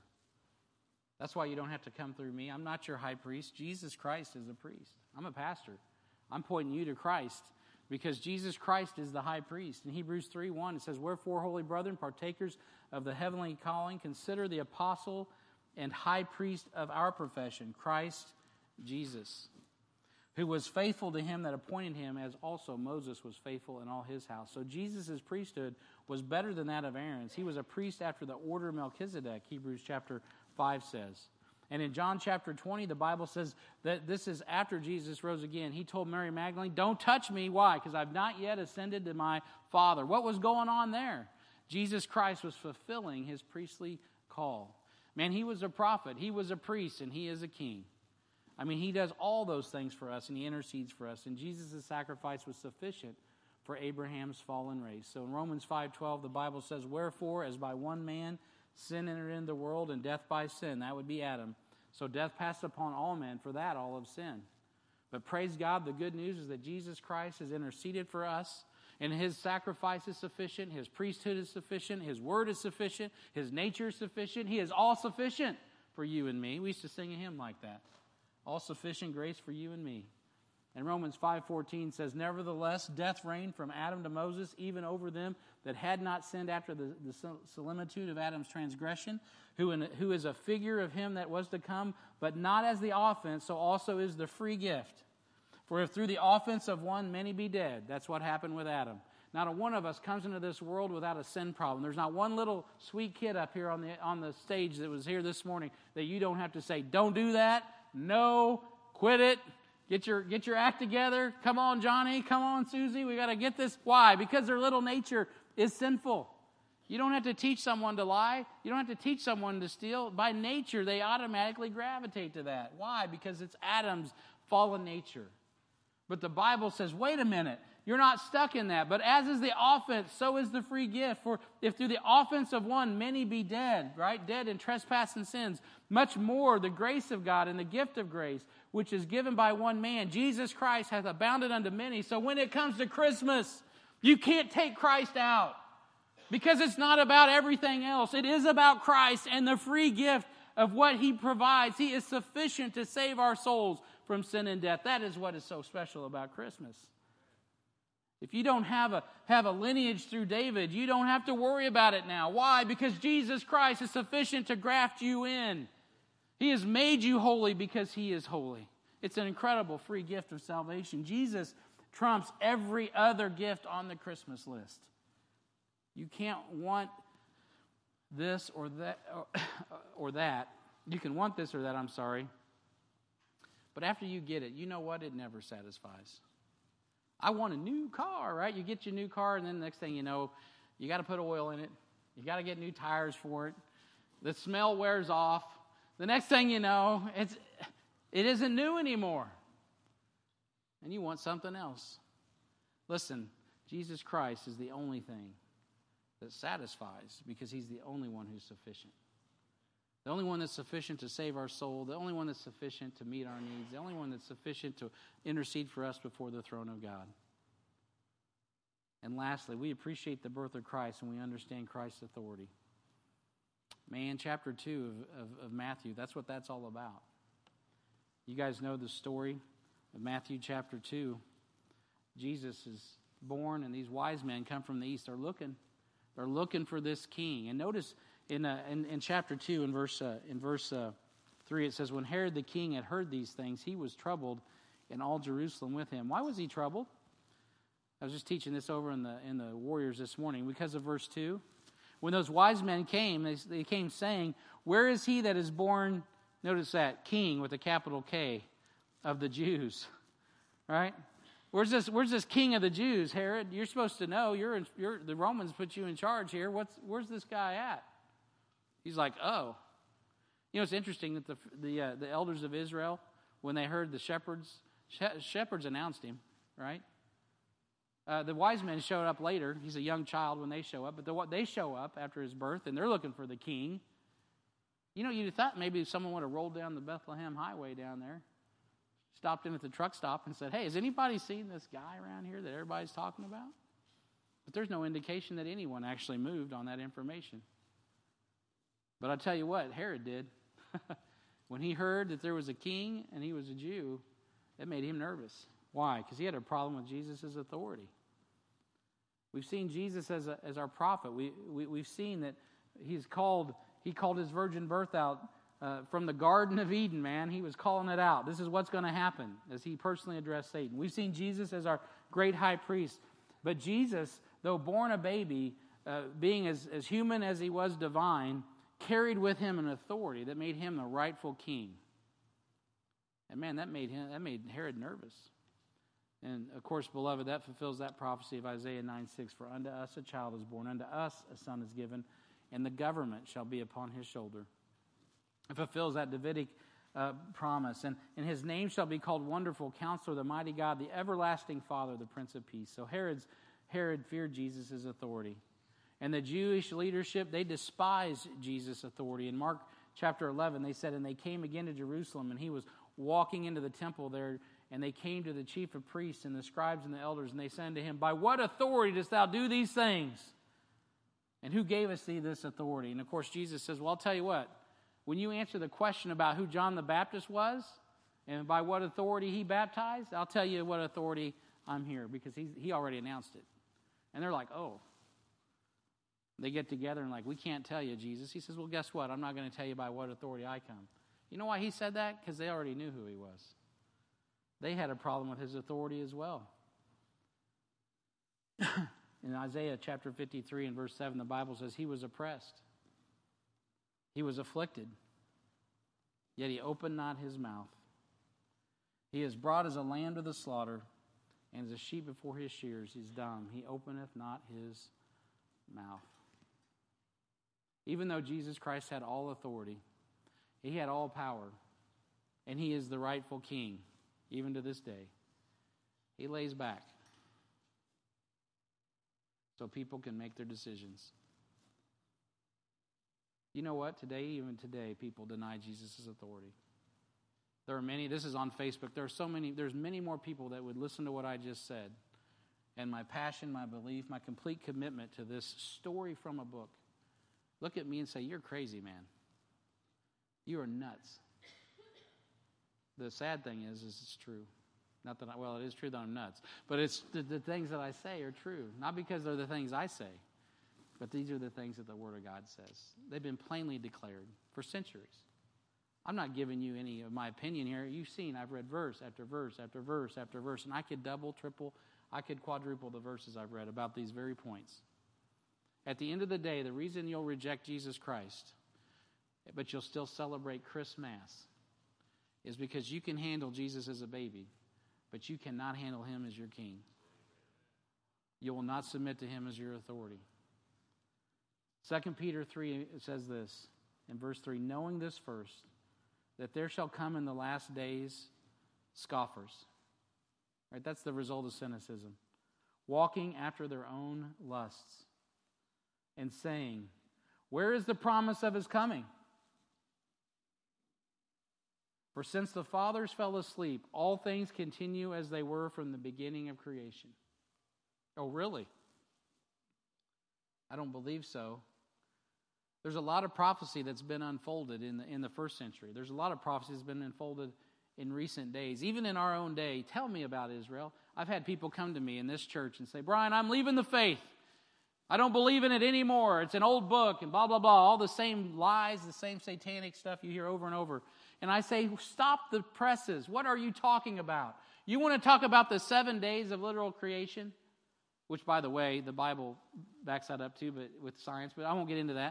That's why you don't have to come through me. I'm not your high priest. Jesus Christ is a priest. I'm a pastor. I'm pointing you to Christ because Jesus Christ is the high priest. In Hebrews three one, it says, wherefore, holy brethren, partakers of the heavenly calling, consider the apostle and high priest of our profession, Christ Jesus, who was faithful to him that appointed him, as also Moses was faithful in all his house. So Jesus' priesthood was better than that of Aaron's. He was a priest after the order of Melchizedek, Hebrews chapter five says. And in John chapter twenty, the Bible says that this is after Jesus rose again. He told Mary Magdalene, don't touch me. Why? Because I've not yet ascended to my Father. What was going on there? Jesus Christ was fulfilling his priestly call. Man, he was a prophet, he was a priest, and he is a king. I mean, he does all those things for us, and he intercedes for us. And Jesus' sacrifice was sufficient for Abraham's fallen race. So in Romans five twelve, the Bible says, wherefore, as by one man sin entered into the world, and death by sin, that would be Adam. So death passed upon all men, for that all have sinned. But praise God, the good news is that Jesus Christ has interceded for us, and his sacrifice is sufficient, his priesthood is sufficient, his word is sufficient, his nature is sufficient. He is all sufficient for you and me. We used to sing a hymn like that. All sufficient grace for you and me. And Romans five fourteen says, nevertheless, death reigned from Adam to Moses, even over them that had not sinned after the, the similitude of Adam's transgression, who, in, who is a figure of him that was to come, but not as the offense, so also is the free gift. For if through the offense of one many be dead, that's what happened with Adam. Not a one of us comes into this world without a sin problem. There's not one little sweet kid up here on the on the stage that was here this morning that you don't have to say, don't do that. No, quit it. Get your get your act together. Come on, Johnny. Come on, Susie. We got to get this. Why? Because their little nature is sinful. You don't have to teach someone to lie. You don't have to teach someone to steal. By nature, they automatically gravitate to that. Why? Because it's Adam's fallen nature. But the Bible says, wait a minute. You're not stuck in that. But as is the offense, so is the free gift. For if through the offense of one many be dead, right? Dead in trespass and sins, much more the grace of God and the gift of grace, which is given by one man, Jesus Christ, hath abounded unto many. So when it comes to Christmas, you can't take Christ out. Because it's not about everything else. It is about Christ and the free gift of what He provides. He is sufficient to save our souls from sin and death. That is what is so special about Christmas. If you don't have a, have a lineage through David, you don't have to worry about it now. Why? Because Jesus Christ is sufficient to graft you in. He has made you holy because He is holy. It's an incredible free gift of salvation. Jesus trumps every other gift on the Christmas list. You can't want this or that, or, or that. You can want this or that, I'm sorry. But after you get it, you know what? It never satisfies. I want a new car, right? You get your new car, and then the next thing you know, you got to put oil in it. You got to get new tires for it. The smell wears off. The next thing you know, it's it isn't new anymore. And you want something else. Listen, Jesus Christ is the only thing that satisfies because He's the only one who's sufficient. The only one that's sufficient to save our soul, the only one that's sufficient to meet our needs, the only one that's sufficient to intercede for us before the throne of God. And lastly, we appreciate the birth of Christ and we understand Christ's authority. Man, chapter two of, of, of Matthew, that's what that's all about. You guys know the story of Matthew chapter two. Jesus is born and these wise men come from the east. They're looking, they're looking for this king. And notice In, uh, in in chapter two, in verse uh, in verse uh, three, it says, "When Herod the king had heard these things, he was troubled, and all Jerusalem with him." Why was he troubled? I was just teaching this over in the in the Warriors this morning because of verse two. When those wise men came, they, they came saying, "Where is he that is born?" Notice that, King with a capital K, of the Jews, right? Where's this? Where's this King of the Jews, Herod? You're supposed to know. You're, in, you're the Romans put you in charge here. What's where's this guy at? He's like, oh. You know, it's interesting that the the uh, the elders of Israel, when they heard the shepherds, sh- shepherds announced him, right? Uh, the wise men showed up later. He's a young child when they show up, but the, they show up after his birth, and they're looking for the king. You know, you thought maybe someone would have rolled down the Bethlehem highway down there, stopped in at the truck stop and said, "Hey, has anybody seen this guy around here that everybody's talking about?" But there's no indication that anyone actually moved on that information. But I'll tell you what, Herod did. When he heard that there was a king and he was a Jew, it made him nervous. Why? Because he had a problem with Jesus' authority. We've seen Jesus as a, as our prophet. We, we, we've seen that he's called, he called his virgin birth out uh, from the Garden of Eden, man. He was calling it out. This is what's going to happen as he personally addressed Satan. We've seen Jesus as our great high priest. But Jesus, though born a baby, uh, being as, as human as he was divine, carried with him an authority that made him the rightful king. And man, that made him that made Herod nervous. And of course, beloved, that fulfills that prophecy of Isaiah nine six. "For unto us a child is born, unto us a son is given, and the government shall be upon his shoulder." It fulfills that Davidic uh, promise. And, and his name shall be called Wonderful Counselor, the Mighty God, the Everlasting Father, the Prince of Peace. So Herod's, Herod feared Jesus' authority. And the Jewish leadership, they despised Jesus' authority. In Mark chapter eleven, they said, "And they came again to Jerusalem, and he was walking into the temple there, and they came to the chief of priests and the scribes and the elders, and they said to him, 'By what authority dost thou do these things? And who gave us thee this authority?'" And of course, Jesus says, "Well, I'll tell you what. When you answer the question about who John the Baptist was and by what authority he baptized, I'll tell you what authority I'm here," because he, he already announced it. And they're like, "Oh." They get together and like, "We can't tell you, Jesus." He says, "Well, guess what? I'm not going to tell you by what authority I come." You know why he said that? Because they already knew who he was. They had a problem with his authority as well. In Isaiah chapter fifty-three and verse seven, the Bible says, "He was oppressed. He was afflicted, yet he opened not his mouth. He is brought as a lamb to the slaughter, and as a sheep before his shears, he is dumb. He openeth not his mouth." Even though Jesus Christ had all authority, he had all power, and he is the rightful king, even to this day, he lays back so people can make their decisions. You know what? Today, even today, people deny Jesus' authority. There are many, this is on Facebook, there are so many, there's many more people that would listen to what I just said. And my passion, my belief, my complete commitment to this story from a book, look at me and say, "You're crazy, man. You are nuts. The sad thing is, is it's true. Not that I, well, it is true that I'm nuts. But it's the, the things that I say are true. Not because they're the things I say, but these are the things that the Word of God says. They've been plainly declared for centuries. I'm not giving you any of my opinion here. You've seen I've read verse after verse after verse after verse, and I could double, triple, I could quadruple the verses I've read about these very points. At the end of the day, the reason you'll reject Jesus Christ, but you'll still celebrate Christmas, is because you can handle Jesus as a baby, but you cannot handle him as your king. You will not submit to him as your authority. Second Peter three says this, in verse three, knowing this first, that there shall come in the last days scoffers. Right? That's the result of cynicism. Walking after their own lusts and saying, where is the promise of his coming? For since the fathers fell asleep, all things continue as they were from the beginning of creation. Oh, really? I don't believe so. There's a lot of prophecy that's been unfolded in the, in the first century. There's a lot of prophecy that's been unfolded in recent days. Even in our own day, tell me about Israel. I've had people come to me in this church and say, Brian, I'm leaving the faith. I don't believe in it anymore. It's an old book and blah, blah, blah. All the same lies, the same satanic stuff you hear over and over. And I say, stop the presses. What are you talking about? You want to talk about the seven days of literal creation? Which, by the way, the Bible backs that up too, but with science. But I won't get into that.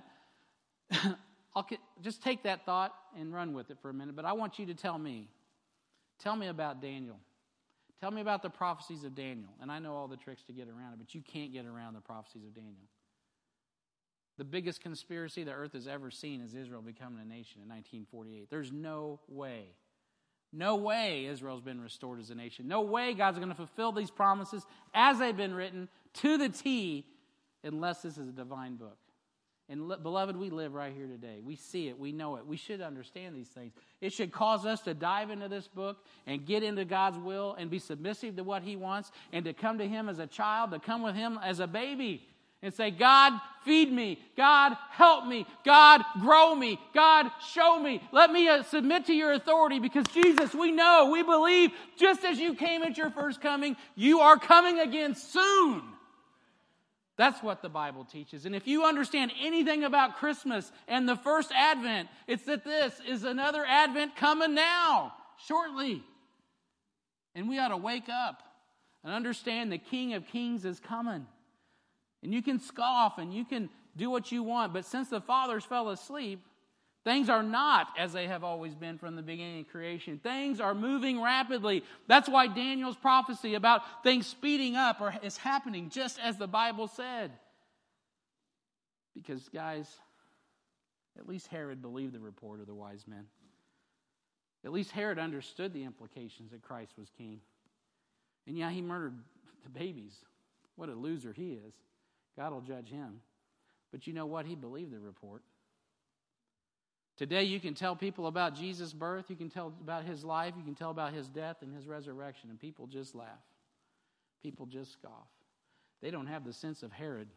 I'll just take that thought and run with it for a minute. But I want you to tell me. Tell me about Daniel. Tell me about the prophecies of Daniel. And I know all the tricks to get around it, but you can't get around the prophecies of Daniel. The biggest conspiracy the earth has ever seen is Israel becoming a nation in nineteen forty-eight. There's no way. No way Israel's been restored as a nation. No way God's going to fulfill these promises as they've been written to the T unless this is a divine book. And beloved, we live right here today. We see it. We know it. We should understand these things. It should cause us to dive into this book and get into God's will and be submissive to what he wants and to come to him as a child, to come with him as a baby and say, God, feed me. God, help me. God, grow me. God, show me. Let me uh, submit to your authority because Jesus, we know, we believe, just as you came at your first coming, you are coming again soon. That's what the Bible teaches. And if you understand anything about Christmas and the first Advent, it's that this is another Advent coming now, shortly. And we ought to wake up and understand the King of Kings is coming. And you can scoff and you can do what you want, but since the fathers fell asleep, things are not as they have always been from the beginning of creation. Things are moving rapidly. That's why Daniel's prophecy about things speeding up or is happening just as the Bible said. Because, guys, at least Herod believed the report of the wise men. At least Herod understood the implications that Christ was king. And yeah, he murdered the babies. What a loser he is. God will judge him. But you know what? He believed the report. Today you can tell people about Jesus' birth, you can tell about his life, you can tell about his death and his resurrection, and people just laugh. People just scoff. They don't have the sense of Herod.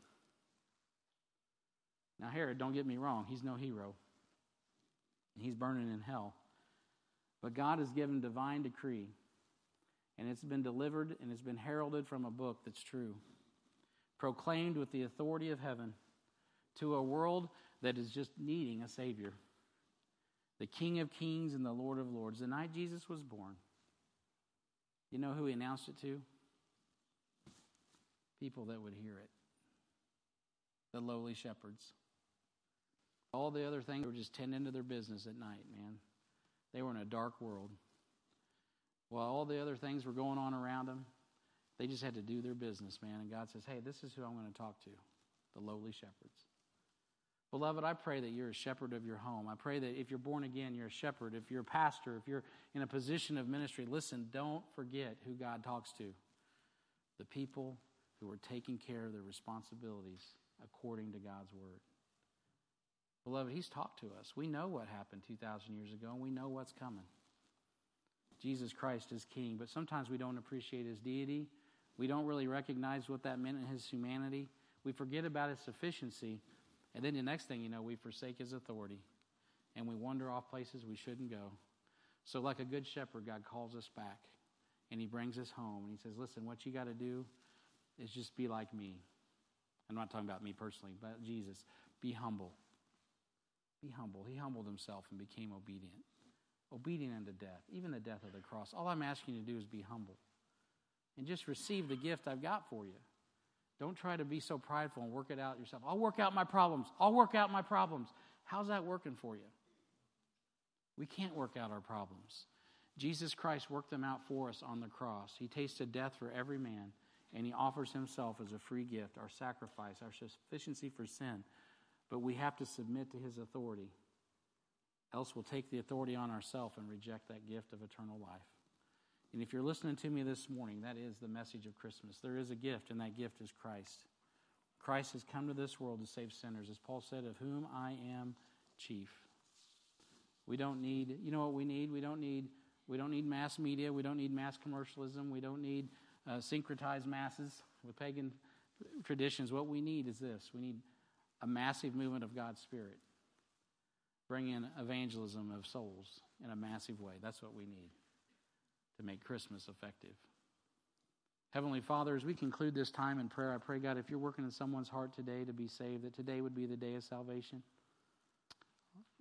Now Herod, don't get me wrong, he's no hero. And he's burning in hell. But God has given divine decree, and it's been delivered and it's been heralded from a book that's true. Proclaimed with the authority of heaven to a world that is just needing a Savior. The King of Kings and the Lord of Lords. The night Jesus was born, you know who he announced it to? People that would hear it. The lowly shepherds. All the other things were just tending to their business at night, man. They were in a dark world. While all the other things were going on around them, they just had to do their business, man. And God says, hey, this is who I'm going to talk to. The lowly shepherds. Beloved, I pray that you're a shepherd of your home. I pray that if you're born again, you're a shepherd. If you're a pastor, if you're in a position of ministry, listen, don't forget who God talks to. The people who are taking care of their responsibilities according to God's word. Beloved, he's talked to us. We know what happened two thousand years ago, and we know what's coming. Jesus Christ is king, but sometimes we don't appreciate his deity. We don't really recognize what that meant in his humanity. We forget about his sufficiency. And then the next thing you know, we forsake his authority. and we wander off places we shouldn't go. So like a good shepherd, God calls us back, and he brings us home, and he says, listen, what you got to do is just be like me. I'm not talking about me personally, but Jesus. Be humble. Be humble. He humbled himself and became obedient. Obedient unto death, even the death of the cross. All I'm asking you to do is be humble. And just receive the gift I've got for you. Don't try to be so prideful and work it out yourself. I'll work out my problems. I'll work out my problems. How's that working for you? We can't work out our problems. Jesus Christ worked them out for us on the cross. He tasted death for every man, and he offers himself as a free gift, our sacrifice, our sufficiency for sin. But we have to submit to his authority. Else we'll take the authority on ourselves and reject that gift of eternal life. And if you're listening to me this morning, that is the message of Christmas. There is a gift, and that gift is Christ. Christ has come to this world to save sinners, as Paul said, of whom I am chief. We don't need, you know what we need? We don't need, we don't need mass media. We don't need mass commercialism. We don't need uh, syncretized masses with pagan traditions. What we need is this. We need a massive movement of God's Spirit. Bring in evangelism of souls in a massive way. That's what we need to make Christmas effective. Heavenly Father, as we conclude this time in prayer, I pray, God, if you're working in someone's heart today to be saved, that today would be the day of salvation.